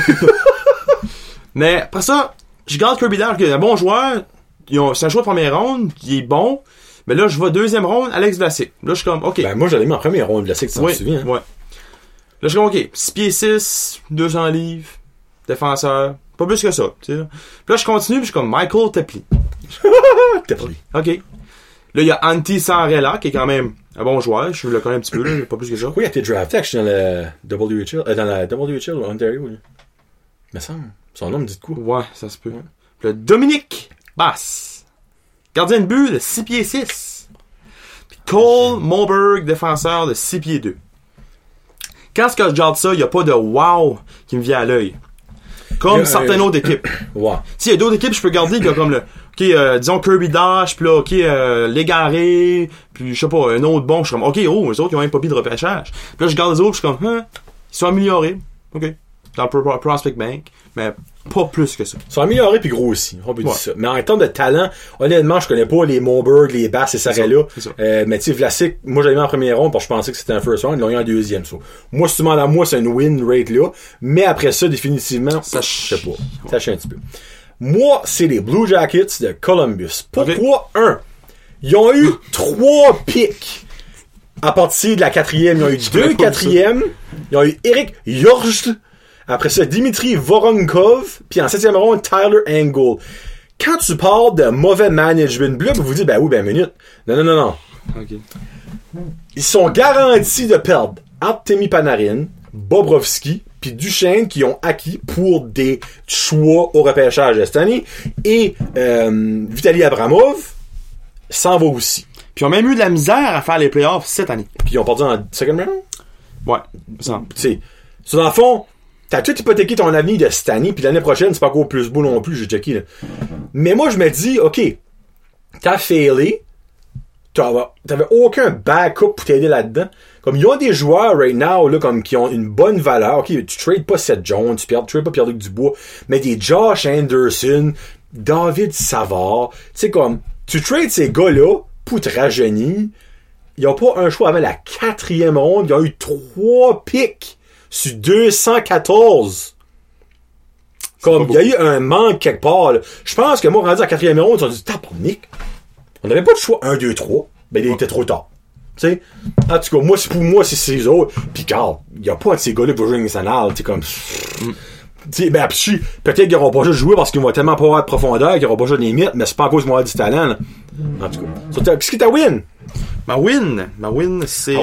Mais après ça, je garde Kirby Dash, qui est un bon joueur. C'est un choix de première ronde, qui est bon. Mais là, je vais deuxième ronde, Alex Vlasic. Là, je suis comme, OK. Ben, moi, j'allais mis en première ronde, Vlasic, tu t'en souviens. Ouais. Là, je suis comme, OK. 6 pieds 6, 200 livres, défenseur. Pas plus que ça, tu sais. Puis là, je continue, puis je suis comme Michael Tepley. Tepley. OK. Là, il y a Antti Saarela, qui est quand même un bon joueur. Je le connais un petit peu, là, pas plus que ça. Oui, il a été drafté, actually, dans la WHL ou Ontario, là. Il me semble. Son nom me dit de quoi? Ouais, ça se peut. Ouais. Puis là, Dominique Bass. Gardien de but de 6 pieds 6. Puis Cole Moberg, défenseur de 6 pieds 2. Quand je regarde ça, il n'y a pas de wow qui me vient à l'œil. Comme certaines autres équipes. Wow. S'il y a d'autres équipes, je peux garder comme le, OK, disons Kirby Dash, puis là, OK, Légaré, puis je sais pas, un autre bon, je suis comme, OK, oh, les autres, ils ont même pas pris de repêchage. Puis là, je garde les autres, je suis comme, ils sont améliorés. OK. Dans le Prospect Bank, mais pas plus que ça. Ils sont améliorés puis grossis, on peut dire ça. Mais en termes de talent, honnêtement, je connais pas les Moberg, les Bass et Sarella. Mais tu sais, Vlasic, moi j'avais mis en première ronde parce que je pensais que c'était un first round, ils l'ont eu en deuxième. So. Moi, si tu demandes à moi, c'est une win rate là. Mais après ça, définitivement, ça, je sais pas. Ça chie un petit peu. Moi, c'est les Blue Jackets de Columbus. Pourquoi? Ils ont eu 3 picks. À partir de la 4e, ils ont eu 2 4e. Ils ont eu Eric Jorst. Après ça, Dimitri Voronkov, puis en 7e ronde, Tyler Angle. Quand tu parles de mauvais management, là, vous dites, ben oui, ben minute. Non. Okay. Ils sont garantis de perdre Artemi Panarin, Bobrovski, puis Duchesne qui ont acquis pour des choix au repêchage cette année. Et Vitaly Abramov s'en va aussi. Puis ils ont même eu de la misère à faire les playoffs cette année. Puis ils ont perdu en second round? Ouais, ça. Tu sais, dans le fond, t'as tout hypothéqué ton avenir de cette année, puis l'année prochaine, c'est pas encore plus beau non plus, j'ai checké, là. Mais moi, je me dis, OK, t'as failé, t'avais aucun backup pour t'aider là-dedans. Comme, ils ont des joueurs, right now, là, comme, qui ont une bonne valeur. OK, tu trades pas Seth Jones, tu trades pas Pierre-Luc Dubois, mais des Josh Anderson, David Savard, tu sais, comme, tu trades ces gars-là pour te rajeunir. Ils ont pas un choix avant la 4e ronde, ils ont eu 3 picks. Sur 214. Comme, il y a eu un manque quelque part, là. Je pense que moi, rendu à la 4e ronde, ils ont dit, tabarnak. On n'avait pas de choix 1, 2, 3. Ben, il était trop tard. Tu sais? En tout cas, moi, c'est pour moi, c'est ces autres. Pis, regarde, il n'y a pas de ces gars-là qui vont jouer national, tu sais, comme, tu sais, ben, peut-être qu'ils n'auront pas juste joué parce qu'ils vont tellement pas avoir de profondeur qu'ils n'auront pas juste de limites, mais c'est pas à cause qu'ils vont avoir du talent, là. En tout cas. Qu'est-ce que ta win? Ma win, c'est.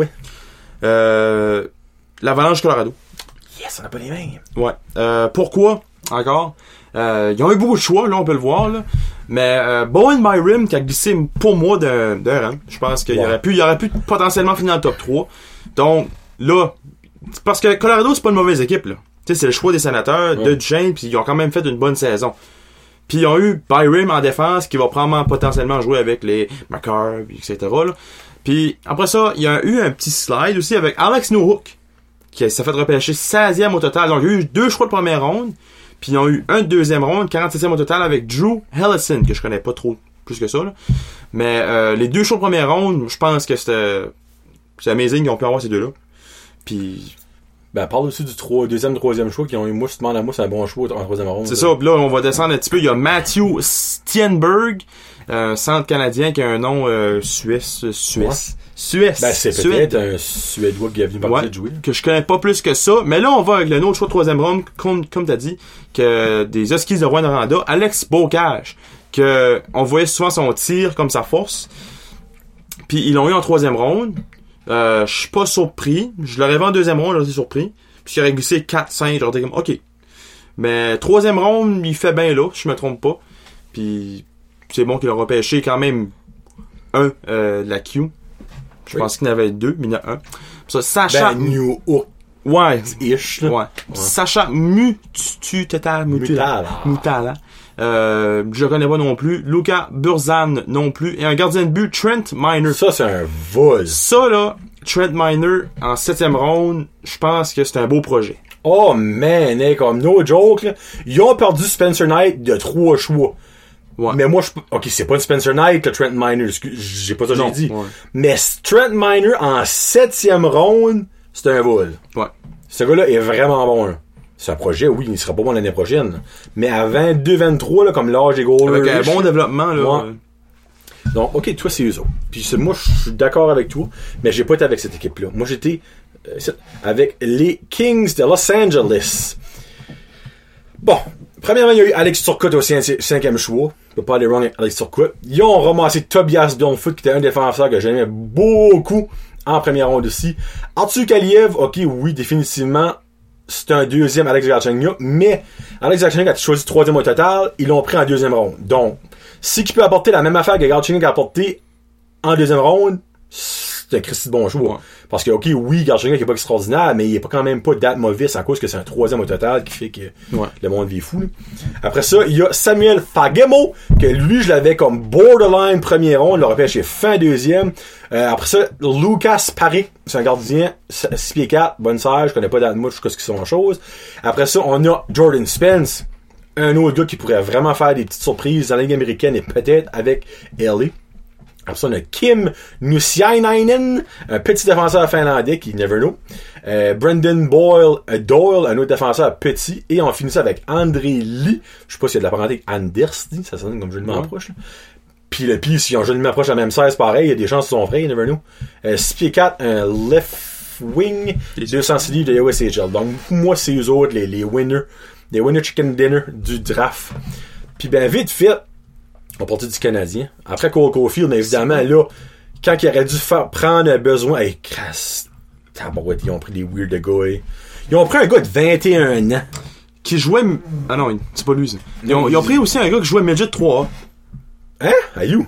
L'Avalanche Colorado. Yes, on n'a pas les mêmes. Ouais. Pourquoi? Encore? Ils ont eu beaucoup de choix, là, on peut le voir, là. Mais Bowen Byram qui a glissé pour moi d'un rang. Je pense qu'il aurait pu potentiellement finir dans le top 3. Donc, là, parce que Colorado, c'est pas une mauvaise équipe, là. Tu sais, c'est le choix des sénateurs de Duchesne, puis ils ont quand même fait une bonne saison. Puis ils ont eu Byram en défense qui va probablement potentiellement jouer avec les McCarr, etc. Là. Puis après ça, il y a eu un petit slide aussi avec Alex Newhook qui s'est fait repêcher 16e au total. Donc il y a eu 2 choix de première ronde. Puis ils ont eu un de deuxième ronde, 47e au total avec Drew Hellison, que je connais pas trop plus que ça. Là. Mais les 2 choix de première ronde, je pense que c'est amazing qu'ils ont pu avoir ces deux-là. Puis... Ben, parle aussi du deuxième, troisième choix qui ont eu, moi, je te demande à moi, c'est un bon choix en troisième ronde. C'est ça, pis là, on va descendre un petit peu. Il y a Matthew Stienberg, centre canadien qui a un nom Suisse. Ben, c'est peut-être un Suédois qui est venu partir de jouer. Que je connais pas plus que ça. Mais là, on va avec le autre choix de troisième ronde, comme t'as dit, que des Huskies de Rwanda, Alex Bocage, que on voyait souvent son tir comme sa force. Puis ils l'ont eu en troisième ronde. Je suis pas surpris. Je l'aurais vu en deuxième ronde, j'aurais été surpris. Puis il aurait glissé 4-5, j'aurais été comme, ok. Mais troisième ronde, il fait bien là, si je me trompe pas. Puis c'est bon qu'il a repêché quand même un de la Q. Je pense qu'il y en avait 2, mais il y en a un. Ça, Sacha... New Hook. Ouais. Ish, là. Ouais. Sacha Mutala. Je le connais pas non plus. Luca Burzan non plus. Et un gardien de but, Trent Miner. Ça, c'est un vol. Ça, là, Trent Miner, en 7e ronde, je pense que c'est un beau projet. Oh, man, comme no joke, là. Ils ont perdu Spencer Knight de 3 choix. Ouais. Mais moi, ok, c'est pas une Spencer Knight, le Trent Miner. J'ai pas ça que j'ai dit. Ouais. Mais Trent Miner, en 7e ronde, c'est un vol. Ouais. Ce gars-là est vraiment bon, là. C'est un projet, oui, il sera pas bon l'année prochaine. Mais à 22-23, là, comme l'âge des goalers. Avec un bon développement, là. Ouais. Donc, ok, toi, c'est eux autres. Puis moi, je suis d'accord avec toi, mais j'ai pas été avec cette équipe-là. Moi, j'étais avec les Kings de Los Angeles. Bon, premièrement, il y a eu Alex Turcotte au 5e choix. Je peux pas aller wrong avec Alex Turcotte. Ils ont ramassé Tobias Bjornfoot, qui était un défenseur que j'aimais beaucoup en première ronde aussi. Arthur Kaliev, ok, oui, définitivement, c'est un deuxième Alex Galchenyuk, mais Alex Galchenyuk a choisi 3e au total, ils l'ont pris en 2e ronde. Donc, si qui peut apporter la même affaire que Galchenyuk a apporté en 2e ronde, c'est un Christy de bon choix. Ouais. Parce que, ok, oui, Galchenyuk est pas extraordinaire, mais il est pas quand même pas date mauvais à cause que c'est un 3e au total qui fait que le monde vit fou. Là. Après ça, il y a Samuel Fagemo, que lui, je l'avais comme borderline 1er ronde, le repêché fin 2e. Après ça, Lucas Paré, c'est un gardien, 6 pieds 4, bonne serre, je connais pas d'Admouch, je sais ce qu'ils sont en chose. Après ça, on a Jordan Spence, un autre gars qui pourrait vraiment faire des petites surprises dans la Ligue américaine et peut-être avec LA. Après ça, on a Kim Nusiainen, un petit défenseur finlandais qui never know. Brendan Doyle, un autre défenseur petit. Et on finit ça avec André Lee. Je sais pas s'il y a de la parenté avec Anders Lee, ça sonne comme jeu de main approche. Puis le pire, s'ils ont jeu de main approche à la même 16, pareil, il y a des chances qu'ils sont vrais, you never know. 6 pieds 4, un left wing, 206 livres de USHL. Donc, moi, c'est eux autres, les winners, les winner chicken dinner du draft. Puis ben, vite fait, on partit du Canadien. Après Cole Caulfield, mais évidemment, là, quand il aurait dû prendre un besoin, hey, crasse, tabarouette, ils ont pris des weird gars. Ils ont pris un gars de 21 ans. Qui jouait, ah non, c'est pas lui, ça. Ils ont pris aussi un gars qui jouait Midget 3A. Hein? Ayou?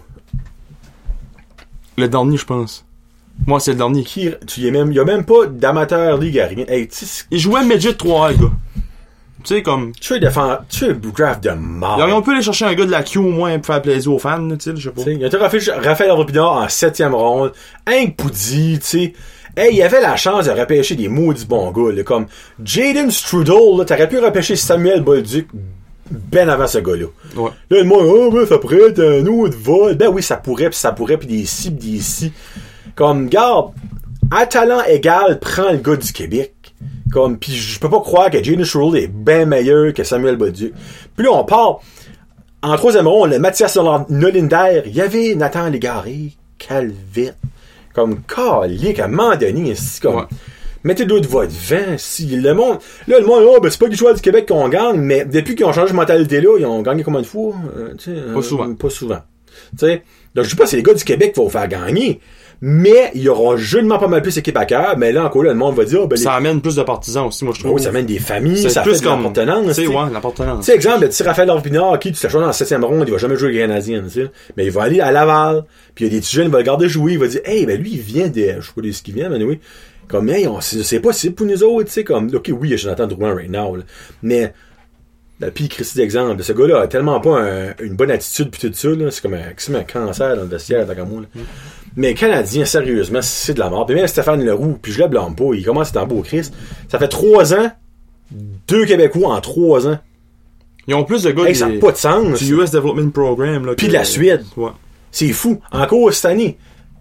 Le dernier, je pense. Moi, c'est le dernier. Il y a même pas d'amateur ligue à rien. Hey, il jouait Midget 3A, le gars. Tu sais, comme... Tu es draft de mort. On peut aller chercher un gars de la Q au moins pour faire plaisir aux fans, tu sais, je sais pas. Il y a Raphaël Robinard en 7e ronde. Hank Poudi, tu sais. Hey, il avait la chance de repêcher des maudits bons gars, là, comme Jaden Strudel, là, t'aurais pu repêcher Samuel Bolduc ben avant ce gars-là. Ouais. Là, le monde, ça pourrait être un autre vol. Ben oui, ça pourrait, puis des ci, pis des ci. Comme, garde, à talent égal, prends le gars du Québec. Comme, pis je peux pas croire que Jaden Strudel est ben meilleur que Samuel Bolduc. Puis là, on part, en 3e ronde, le Mathias Nolinder, il y avait Nathan Légaré, Calvette. Comme, calique, à un moment donné, c'est comme... Ouais. Mettez d'autres votes devant. Si le monde, c'est pas qu'ils jouent du Québec qu'on gagne, mais depuis qu'ils ont changé de mentalité là, ils ont gagné combien de fois? Pas souvent. Pas souvent. T'sais, donc je sais pas si les gars du Québec vont vous faire gagner, mais il y aura jeunement pas mal plus d'équipes à cœur, mais là encore là, le monde va dire, ça amène plus de partisans aussi, moi je trouve. Oui, ça amène des familles, ça plus fait de l'appartenance. Tu sais, ouais, l'appartenance. Tu sais, exemple, le petit Raphaël Orpinard, qui, tu sais, dans la 7e ronde, il va jamais jouer le Canadien, tu sais. Mais il va aller à Laval, puis il y a des petits jeunes, il va le garder jouer, il va dire, hey, ben lui, il vient de, je sais pas de ce qu'il vient, mais oui. Comme, hey, c'est possible pour nous autres, tu sais, comme, ok, oui, il y a Jonathan Drouin right now, là. Mais, Puis Christy d'exemple, ce gars-là a tellement pas une bonne attitude pis tout ça, là. C'est comme un cancer dans le vestiaire, tant qu'à moi, là. Mais Canadien, sérieusement, c'est de la mort. Puis même Stéphane Leroux, puis je le blâme pas, il commence à être en beau Christ. Ça fait 3 ans, 2 Québécois en 3 ans. Ils ont plus de gars ça n'a pas de sens. Du US Development Program, là. Puis de la Suède. Ouais. C'est fou. Encore cette année.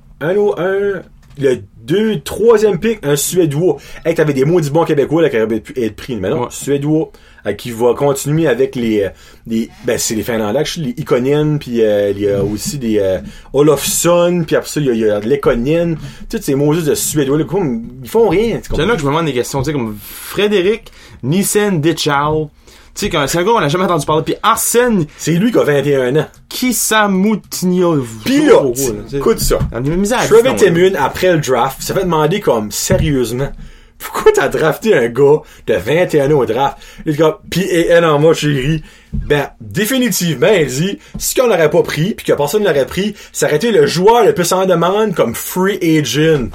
Le 3e pick, un Suédois. Hey, t'avais des maudits bons Québécois là, qui auraient pu être pris. Mais non, Suédois, qui va continuer avec c'est les Finlandais, les Ikonen, puis il y a aussi des Olofsson, puis après ça, il y a Lekonen. Toutes ces maudits de Suédois, là, ils font rien. C'est là que je me demande des questions, tu sais, comme Frédéric Nissen-Ditchal. Tu sais, c'est un gars qu'on n'a jamais entendu parler. Puis Arsène... C'est lui qui a 21 ans. Kissamoutinho. Pis là, écoute ça. Trevor Timmune, après le draft, s'est fait demander comme, sérieusement, pourquoi t'as drafté un gars de 21 ans au draft? Le gars, pis elle en moi, chérie. Définitivement, elle dit, si qu'on l'aurait pas pris, pis que personne l'aurait pris, ça aurait été le joueur le plus en demande comme free agent.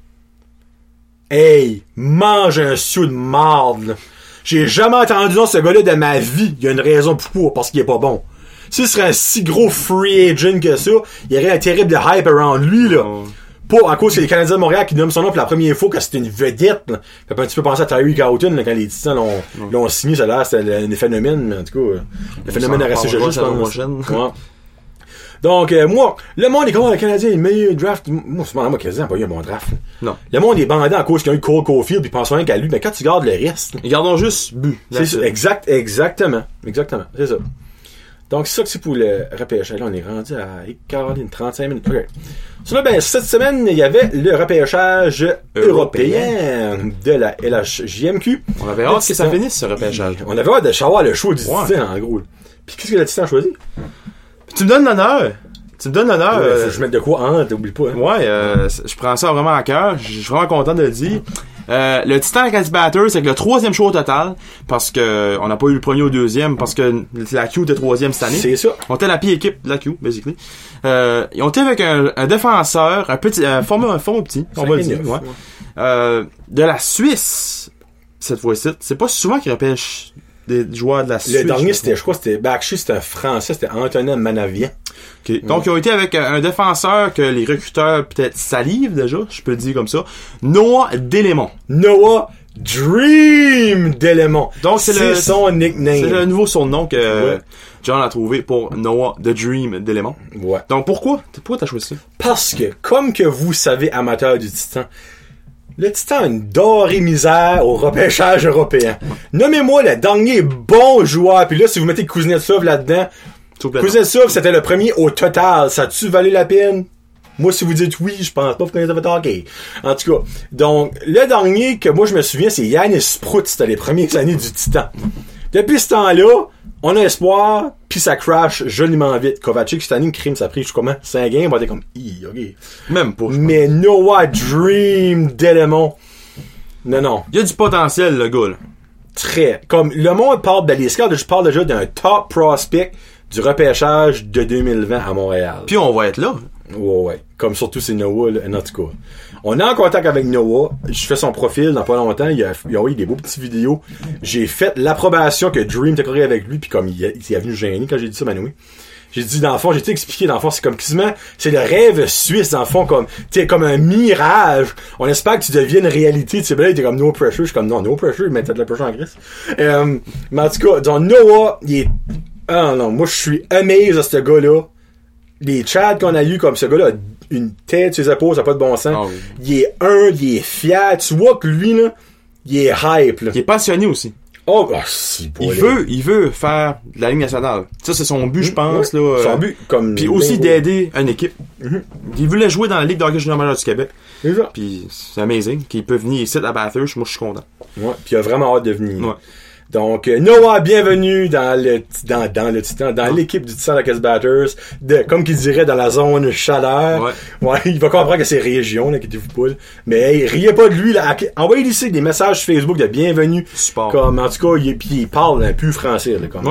Hey, mange un sou de marde, là. J'ai jamais entendu ce gars-là de ma vie. Il y a une raison pourquoi, parce qu'il est pas bon. S'il serait un si gros free agent que ça, il y aurait un terrible hype around lui, là. Pas à cause que c'est les Canadiens de Montréal qui nomment son nom pour la première fois que c'était une vedette, là. Fait un petit peu penser à Tyreek Houghton, là, quand les Titans l'ont signé, ça a l'air, c'était un phénomène, mais en tout cas, le phénomène a resté juste, je pense. Ouais. Donc, moi, le monde est comme le Canadien, le meilleur draft. Moi, c'est moi, quasiment pas eu un bon draft. Non. Le monde est bandé à cause qu'il y a eu Cole Caulfield, pis pense rien qu'à lui. Mais quand tu gardes le reste. Ils gardent juste but. C'est ça. Exactement. C'est ça. Donc, c'est ça que c'est pour le repêchage. Là, on est rendu à Caroline, 35 minutes. OK. So là, cette semaine, il y avait le repêchage européen de la LHJMQ. On avait hâte que ça finisse, ce repêchage. On avait hâte de savoir le choix du Titan, en gros. Puis qu'est-ce que le Titan a choisi? Tu me donnes l'honneur. Faut que je mette de quoi en, t'oublies pas. Hein? Ouais, je prends ça vraiment à cœur. Je suis vraiment content de le dire. Le Titan Acadie Batters, c'est le 3e choix au total, parce que on n'a pas eu le premier ou le 2e, parce que la Q était 3e cette année. C'est ça. On était la pire équipe de la Q, basically. Ils ont été avec un défenseur, un petit, format petit, on va le dire, de la Suisse, cette fois-ci. C'est pas souvent qu'ils repêchent des joueurs de la Suisse. Le dernier, je crois, c'était Bakshi, c'était un Français, c'était Antonin Manavian. Okay. Donc, ils ont été avec un défenseur que les recruteurs peut-être salivent déjà, je peux le dire comme ça. Noah Delémont. Noah Dream Delémont. Donc, c'est son nickname. C'est le nouveau surnom que John a trouvé pour Noah The Dream Delémont. Ouais. Donc, pourquoi t'as choisi ça? Parce que, comme que vous savez, amateurs du Titan, le Titan a une dorée misère au repêchage européen. Nommez-moi le dernier bon joueur. Puis là, si vous mettez Kuznetsov là-dedans, Kuznetsov, c'était le premier au total. Ça a-tu valu la peine? Moi, si vous dites oui, je pense pas que vous avez talké. En tout cas, donc, le dernier que moi je me souviens, c'est Yannis Sprout. C'était les premières années du Titan. Depuis ce temps-là, on a espoir, puis ça crash joliment vite. Kovacic, cette année, une crime, ça a pris, je sais comment, 5 games, on était comme, ok. Même pas. Mais Noah Dream Delémont. Non. Il y a du potentiel, le gars, là. Très. Comme, le monde parle de l'escale, je parle déjà d'un top prospect du repêchage de 2020 à Montréal. Puis on va être là. Ouais. Comme surtout c'est Noah, là, en tout cas. On est en contact avec Noah. Je fais son profil dans pas longtemps. Il a envoyé des beaux petits vidéos. J'ai fait l'approbation que Dream était correct avec lui, puis comme il est venu gêner quand j'ai dit ça, Manoui. J'ai dit, dans le fond, j'ai expliqué, dans le fond, c'est comme quasiment, c'est le rêve suisse, dans le fond, comme, tu sais, comme un mirage. On espère que tu deviennes réalité, tu sais, ben là, il était comme no pressure. Je suis comme, non, no pressure, mais t'as de la pression en gris. Mais en tout cas, donc, Noah, il est, moi, je suis amazed à ce gars-là. Les chats qu'on a eu, comme ce gars-là, a une tête sur ses épaules, ça n'a pas de bon sens. Oh, oui. Il est fier. Tu vois que lui, là, il est hype, là. Il est passionné aussi. Si, il veut faire de la Ligue nationale. Ça, c'est son but, je pense, là. Son but, comme. Puis aussi d'aider une équipe. Il voulait jouer dans la Ligue de hockey junior majeur du Québec. Puis c'est amazing qu'il peut venir ici à Bathurst. Moi, je suis content. Ouais. Puis il a vraiment hâte de venir. Ouais. Donc, Noah, bienvenue dans le Titan, dans l'équipe du Titan Acadie Batters, comme qu'il dirait, dans la zone chaleur. Ouais, il va comprendre que c'est région, là, inquiétez-vous pas. Mais, hey, riez pas de lui, là. Envoyez-lui ici des messages Facebook de bienvenue. Support. Comme, en tout cas, il parle un peu français, là, comme. Ouais.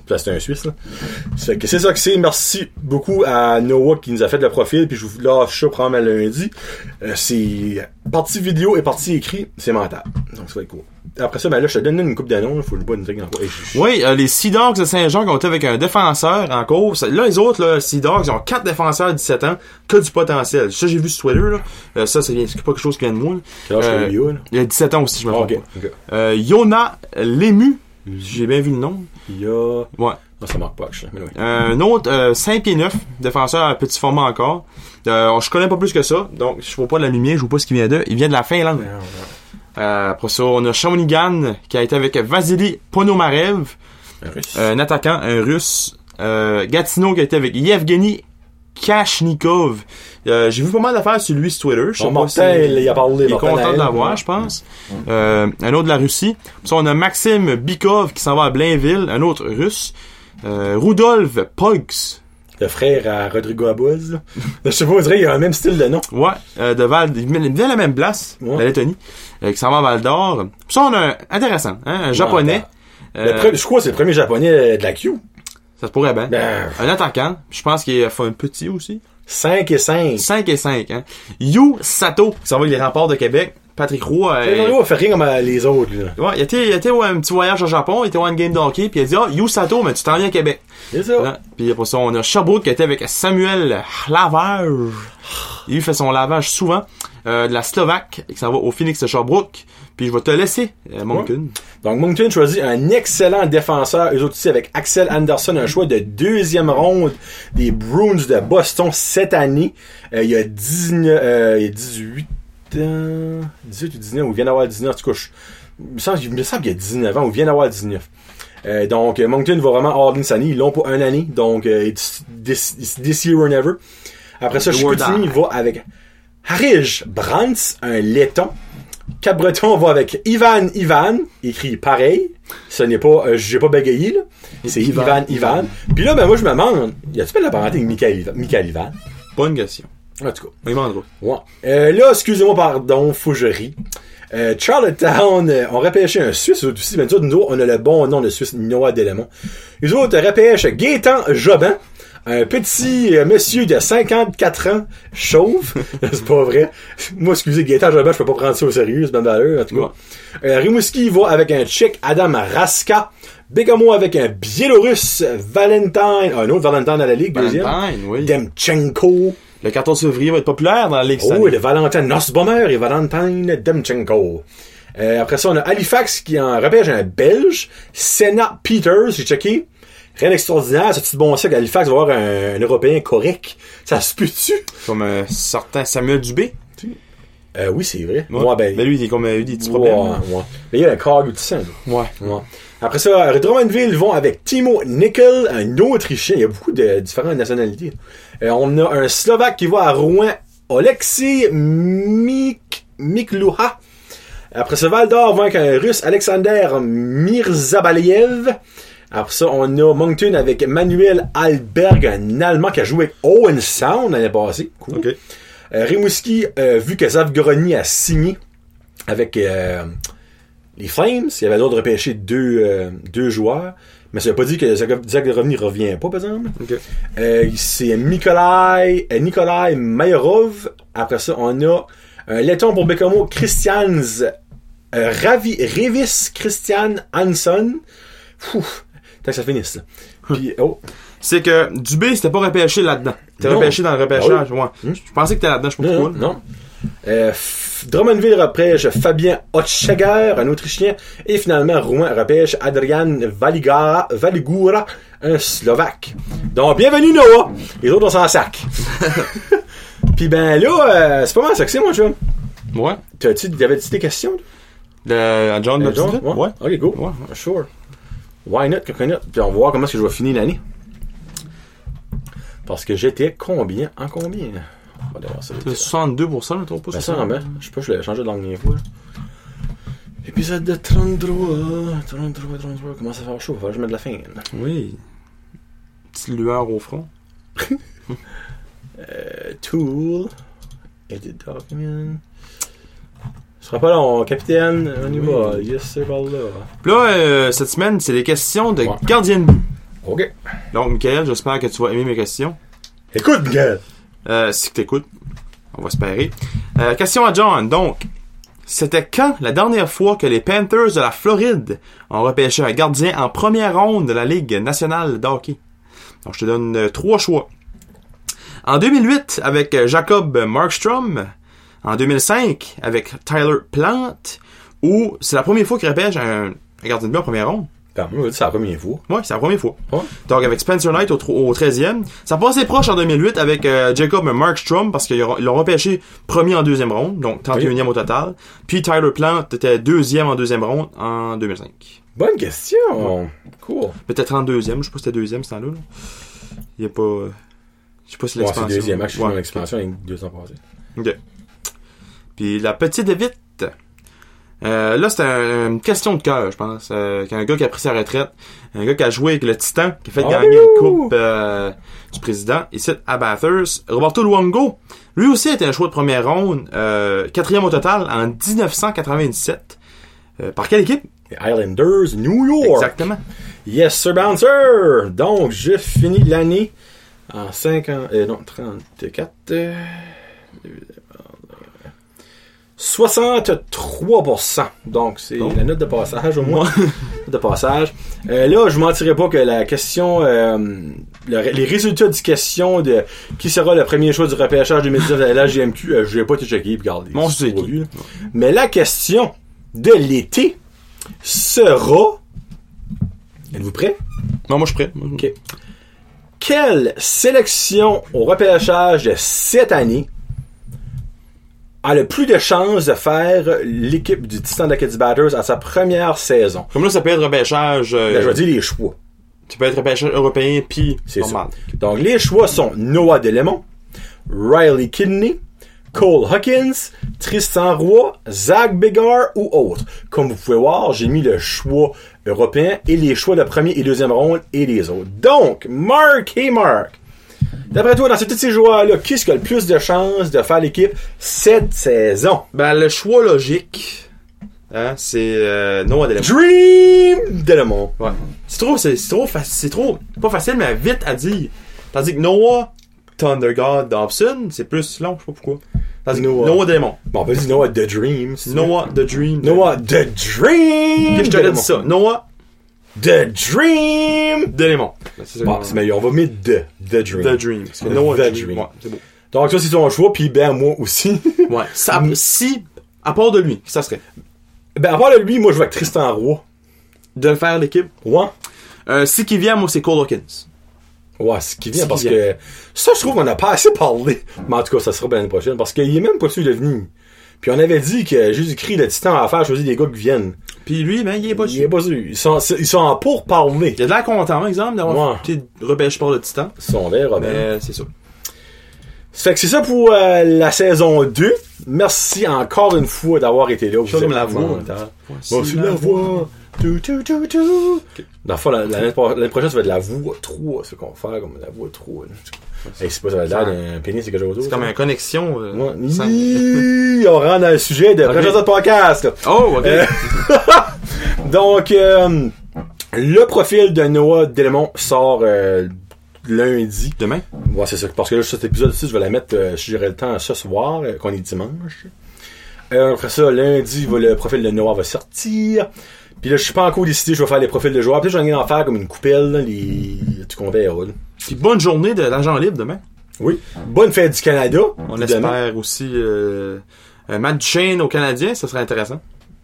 C'est un Suisse, là. C'est ça que c'est. Merci beaucoup à Noah qui nous a fait le profil, puis je vous lâche ça probablement lundi. C'est partie vidéo et partie écrit, c'est mental. Donc ça va être cool. Après ça, ben là, je te donne une coupe d'annonces, faut le boire une truc encore. Oui, les Sea Dogs de Saint-Jean qui ont été avec un défenseur en course. Là, les autres, là, Sea Dogs, ils ont 4 défenseurs de 17 ans, que du potentiel. Ça, j'ai vu sur Twitter, là. Ça, c'est pas quelque chose qui vient de moi, là. Quel âge que Yo, là? Il a 17 ans aussi, je me trompe Okay. pas. Yona Lemu, j'ai bien vu le nom. Ouais. Non, ça marque pas, je sais. Un autre, 5 pieds 9, défenseur à petit format encore. Je connais pas plus que ça, donc je vois pas de la lumière, je vois pas ce qui vient d'eux. Il vient de la Finlande. Après ça, on a Shawinigan qui a été avec Vasily Ponomarev, un attaquant, un russe. Gatineau qui a été avec Yevgeny Kashnikov. J'ai vu pas mal d'affaires sur lui sur Twitter. Je sais pas si il a parlé, il est content de l'avoir, je pense. Un autre de la Russie. Puis on a Maxime Bikov qui s'en va à Blainville, un autre russe. Rudolf Pogs. Le frère à Rodrigo Abuz. Je sais pas, on dirait qu'il a le même style de nom. Ouais, de Val, il vient à la même place, la Lettonie, qui s'en va à Val d'Or. Puis ça, on a intéressant, hein, un japonais. Je crois que c'est le premier japonais de la Q. Ça se pourrait bien. Un attaquant. Je pense qu'il a fait un petit aussi. 5 et 5. 5 et 5, hein. Yu Sato, qui s'en va avec les remparts de Québec. Patrick Roy. Il fait rien comme les autres, là. Ouais, il était un petit voyage au Japon, il était à une game d'hockey, puis il a dit, Yu Sato, mais tu t'en viens à Québec. C'est ça. Là, puis après ça, on a Sherbrooke qui était avec Samuel Lavage. Il fait son lavage souvent. De la Slovaque, qui s'en va au Phoenix de Sherbrooke. Puis je vais te laisser, Moncton. Ouais. Donc, Moncton choisit un excellent défenseur. Eux autres ici avec Axel Anderson, un choix de 2e ronde des Bruins de Boston cette année. Il y a 18 ans, 18 ou 19, ou il vient d'avoir 19, en tout cas, il me semble qu'il y a 19 ans, ou il vient d'avoir 19. Donc, Moncton va vraiment all in cette année. Ils l'ont pour une année, donc, this year or never. Après ça, Chicoutimi va avec Harij Brantz, un laiton. Cap-Breton va avec Ivan, écrit pareil. Ce n'est pas, j'ai pas bégayé, là. C'est Ivan. Puis là, ben, moi, je me demande, y a-tu pas de la parenté avec Michael Ivan? Bonne question. En tout cas. Il demandera. Ouais. Là, excusez-moi, pardon, faut que je ris. Charlottetown, on repêchait un Suisse aussi. Ben, nous autres, on a le bon nom de Suisse, Noah Delémont. Les autres repêchent Gaétan Jobin. Un petit monsieur de 54 ans, chauve. C'est pas vrai. Moi, excusez, Gaétan Jobin, je peux pas prendre ça au sérieux, c'est bien valeur, en tout cas. Rimouski va avec un Tchèque, Adam Raska. Bécamo avec un Biélorusse, Valentine. Un autre Valentine dans la Ligue, deuxième. Oui. Demchenko. Le 14 février va être populaire dans la Ligue. Oh, le Valentin Nussbaumer et Valentine Demchenko. Après ça, on a Halifax qui en repêche un Belge. Senna Peters, j'ai checké. Rien d'extraordinaire, ce petit bon sac Halifax va avoir un Européen correct. Ça se peut-tu? Comme un certain Samuel Dubé. Oui, c'est vrai. Ouais, ben lui, il est comme eu des petits problèmes. Ouais. Mais il y a un corps outissant. Ouais. Après ça, Drummondville vont avec Timo Nickel, un Autrichien. Il y a beaucoup de différentes nationalités. On a un Slovaque qui va à Rouen, Oleksiy Mikluha. Après ça, Val d'Or va avec un Russe, Alexander Mirzabaliev. Après ça, on a Moncton avec Manuel Alberg, un Allemand qui a joué avec Owen Sound l'année passée. Cool. Okay. Rimouski, vu que Zavgorny a signé avec les Flames, il y avait d'autres repêchés deux joueurs, mais ça veut pas dire que Zavgorny revient pas, par exemple. Okay. C'est Nikolai Mayorov. Après ça, on a un laiton pour Bécamo, Christians Revis Christian Hanson. Tant que ça finisse, là. Puis, c'est que Dubé, c'était pas repêché là-dedans. C'était repêché dans le repêchage. Ouais. Je pensais que t'étais là-dedans, je sais pas pourquoi. Non. Drummondville repêche Fabien Otscheger, un Autrichien. Et finalement, Rouen repêche Adrian Valigura, un Slovaque. Donc, bienvenue, Noah! Les autres, on s'en sac. Puis ben là, c'est pas mal ça que c'est, mon chum. Ouais. T'avais-tu des questions? À John, ouais. Ok, go. Ouais. Sure. Why not, coconut? Puis on va voir comment est-ce que je vais finir l'année. Parce que j'étais combien? En combien? On va voir ça. C'est 62%, ton pouce. Ben ça, non, je sais pas, je l'ai changé de dernière fois. Épisode de 33. Comment ça fait chaud? Faut que je mette de la fin. Oui. Petite lueur au front. Tool. Edit document. Ce sera pas long, capitaine. On y va. Yes, c'est par là. Puis là, cette semaine, c'est des questions de gardien de but. OK. Donc, Michael, j'espère que tu vas aimer mes questions. Écoute, Miguel! Si tu écoutes, on va espérer. Question à John. Donc, c'était quand la dernière fois que les Panthers de la Floride ont repêché un gardien en première ronde de la Ligue nationale de hockey? Donc, je te donne 3 choix. En 2008, avec Jacob Markstrom. En 2005, avec Tyler Plant. Ou c'est la première fois qu'il repêche un gardien de but en première ronde? C'est la première fois. Oui, c'est la première fois. Ouais. Donc, avec Spencer Knight au 13e. Ça passait proche en 2008 avec Jacob Markstrom parce qu'ils l'ont repêché premier en deuxième ronde, donc 31e au total. Puis Tyler Plant était deuxième en deuxième ronde en 2005. Bonne question! Ouais. Cool. Peut-être en deuxième, je sais pas si c'était deuxième ce temps-là. Il y a pas... Je sais pas si l'expansion... C'est deuxième match, je suis ouais, dans l'expansion avec 2 ans passés. OK. Puis la petite vite... là, c'était une question de cœur, je pense. Un gars qui a pris sa retraite. Un gars qui a joué avec le Titan, qui a fait gagner une coupe du président, ici à Bathurst. Roberto Luongo. Lui aussi a été un choix de première ronde. 4e au total en 1997. Par quelle équipe? Les Islanders, New York. Exactement. Yes, Sir Bouncer. Donc, je finis l'année en 34... 63%. Donc, c'est la note de passage au moins. de passage. Là, je mentirais pas que la question, les résultats du question de qui sera le premier choix du repêchage 2019 de la GMQ, je n'ai pas été checké, regardez. Bon, c'est qui. Vu, mais la question de l'été sera... Êtes-vous prêts? Non, moi je suis prêt. OK. Quelle sélection au repêchage de cette année a le plus de chances de faire l'équipe du Titan d'Acadie Batters à sa première saison? Comme là, ça peut être repêchage... Ben, je vais dire les choix. Tu peux être repêchage européen puis c'est normal. Ça. Donc, les choix sont Noah Delémont, Riley Kidney, Cole Hawkins, Tristan Roy, Zach Biggar ou autres. Comme vous pouvez voir, j'ai mis le choix européen et les choix de premier et deuxième ronde et les autres. Donc, Mark, d'après toi, dans tous ces joueurs-là, qui est-ce qui a le plus de chances de faire l'équipe cette saison? Ben, le choix logique, hein, c'est Noah Delémont. Dream Delémont. Ouais. C'est trop, pas facile, mais vite à dire. Tandis que Noah Thunder God Dobson, c'est plus long, je sais pas pourquoi. Tandis que Noah Delémont. Bon, on peut dire Noah The Dream. Noah The Dream. Noah The Dream. Que je t'aurais dit ça. Noah The Dream Delémont. Bon, c'est meilleur. On va mettre The Dream. The Dream. Parce que Noah The Dream. Dream. Ouais, c'est beau. Donc, ça, c'est ton choix, puis ben, moi aussi. Ouais. Ça, si, à part de lui, ça serait? Ben, à part de lui, moi, je vais avec Tristan Roy. De le faire l'équipe? Ouais. Si qui vient, moi, c'est Cole Hawkins. Ouais, ce qui vient, parce que ça, je trouve qu'on a pas assez parlé. Mais en tout cas, ça sera l'année prochaine, parce qu'il est même pas sûr de venir. Puis on avait dit que Jésus-Christ, le Titan, a faire choisir des gars qui viennent. Puis lui, ben, il est pas sûr. Il est pas sûr. Ils sont en pour parler. Il a de l'air content, par exemple, d'avoir été repêché par le Titan. Ils sont verts, mais c'est ça. Ça fait que c'est ça pour la saison 2. Merci encore une fois d'avoir été là. Je suis la voix. Voici la voix. Dans le fond, l'année prochaine, ça va être la voix 3. C'est ce qu'on va faire comme la voix 3. Hey, c'est pas ça va être l'air d'un pénis, c'est quelque chose d'autre. C'est comme une connexion. On rentre dans le sujet de prochain podcast. Là. Oh, ok. Donc, le profil de Noah Delémont sort lundi. Demain? Ouais, c'est ça. Parce que là, cet épisode-ci, je vais la mettre, si j'aurai le temps, ce soir, qu'on est dimanche. Après ça, lundi, le profil de Noah va sortir. Puis là, je suis pas encore décidé, je vais faire les profils de joueurs. Puis là, j'en ai en faire comme une coupelle, là, tout qu'on verra. Puis bonne journée de l'agent libre demain. Oui. Bonne fête du Canada. On espère aussi Matt Duchesne au Canadien, ça serait intéressant.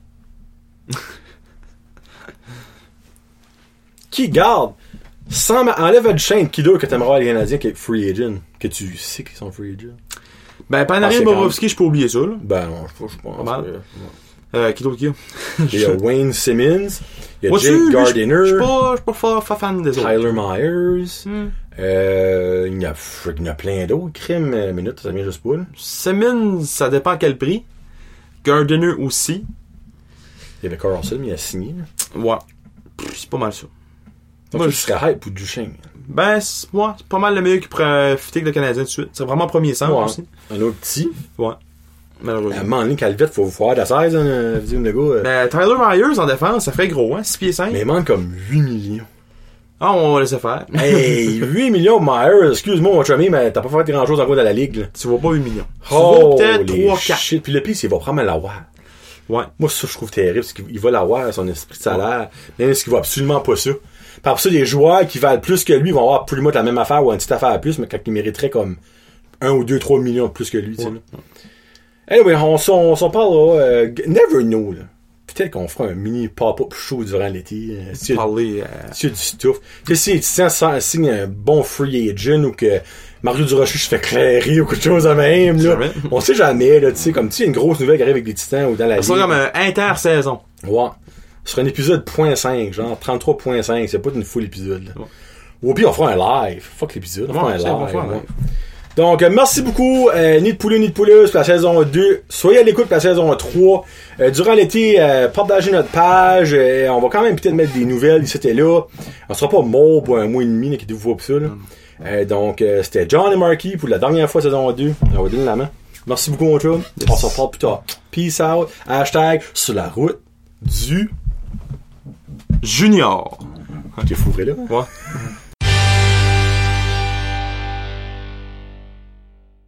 Qui garde? Enlève Duchesne, qui d'autre que t'aimerais avoir les Canadiens qui est free agent? Que tu sais qu'ils sont free agent? Ben, Panarin Bobrovski, je peux oublier ça, là. Ben non, je pense pas mal. Qui d'autre qu'il y a? Il y a Wayne Simmons, il y a Jake Gardiner. Je suis pas fan des autres. Tyler Myers. Il y a plein d'autres crimes minutes, ça vient juste pas, là. Simmons, ça dépend à quel prix. Gardiner aussi. Il y avait Carlson, mais il a signé, là. Ouais. C'est pas mal ça. Moi, je serais hype pour Duchesne. Ben, c'est pas mal le meilleur qui pourrait fitter avec le Canadien tout de suite. C'est vraiment premier centre aussi. Un autre petit. Ouais. Malheureusement. À un moment donné, Calvette, faut avoir de la 16, hein, le gars. Ben, Tyler Myers en défense, ça fait gros, hein, 6 pieds 5. Mais il manque comme 8 millions. Ah, on va laisser faire. Hey, 8 millions Myers, excuse-moi mon chummy, mais t'as pas fait grand chose encore dans la ligue, là. Tu vas pas 8 millions. Tu Oh, vas peut-être 3-4. shit. Puis le pire, c'est qu'il va prendre l'avoir. Ouais. Moi, ça, je trouve terrible, parce qu'il va l'avoir, son esprit de salaire. Même parce qu'il va absolument pas ça. Par ça, les joueurs qui valent plus que lui vont avoir plus ou moins la même affaire ou une petite affaire à plus, mais quand ils mériteraient comme 1 ou 2, 3 millions de plus que lui, tu sais, là. Anyway, on s'en parle, là, never know, là. Peut-être qu'on fera un mini pop-up show durant l'été. S'il y a du stuff. Tu sais, si tu signe un bon free agent ou que Mario Durocher se fait clairer ou quelque chose de même, là. On sait jamais, là, tu sais, comme tu sais, une grosse nouvelle qui arrive avec les Titans ou dans la ligue. Ça sera comme un inter-saison. Ouais. Ce sera un épisode .5, genre 33.5. C'est pas une full épisode, là. Ouais. Ou puis on fera un live. Fuck l'épisode. On fera un live. Donc, merci beaucoup, Nid Pouleux pour la saison 2. Soyez à l'écoute pour la saison 3. Durant l'été, partagez notre page. On va quand même peut-être mettre des nouvelles ici et là. On sera pas mort pour un mois et demi, inquiétez-vous pas pour ça, là. Donc, c'était John et Marky pour la dernière fois saison 2. On va donner la main. Merci beaucoup, mon chum. Yes. On se reparle plus tard. Peace out. Hashtag sur la route du Junior. T'es fourré là? Ouais.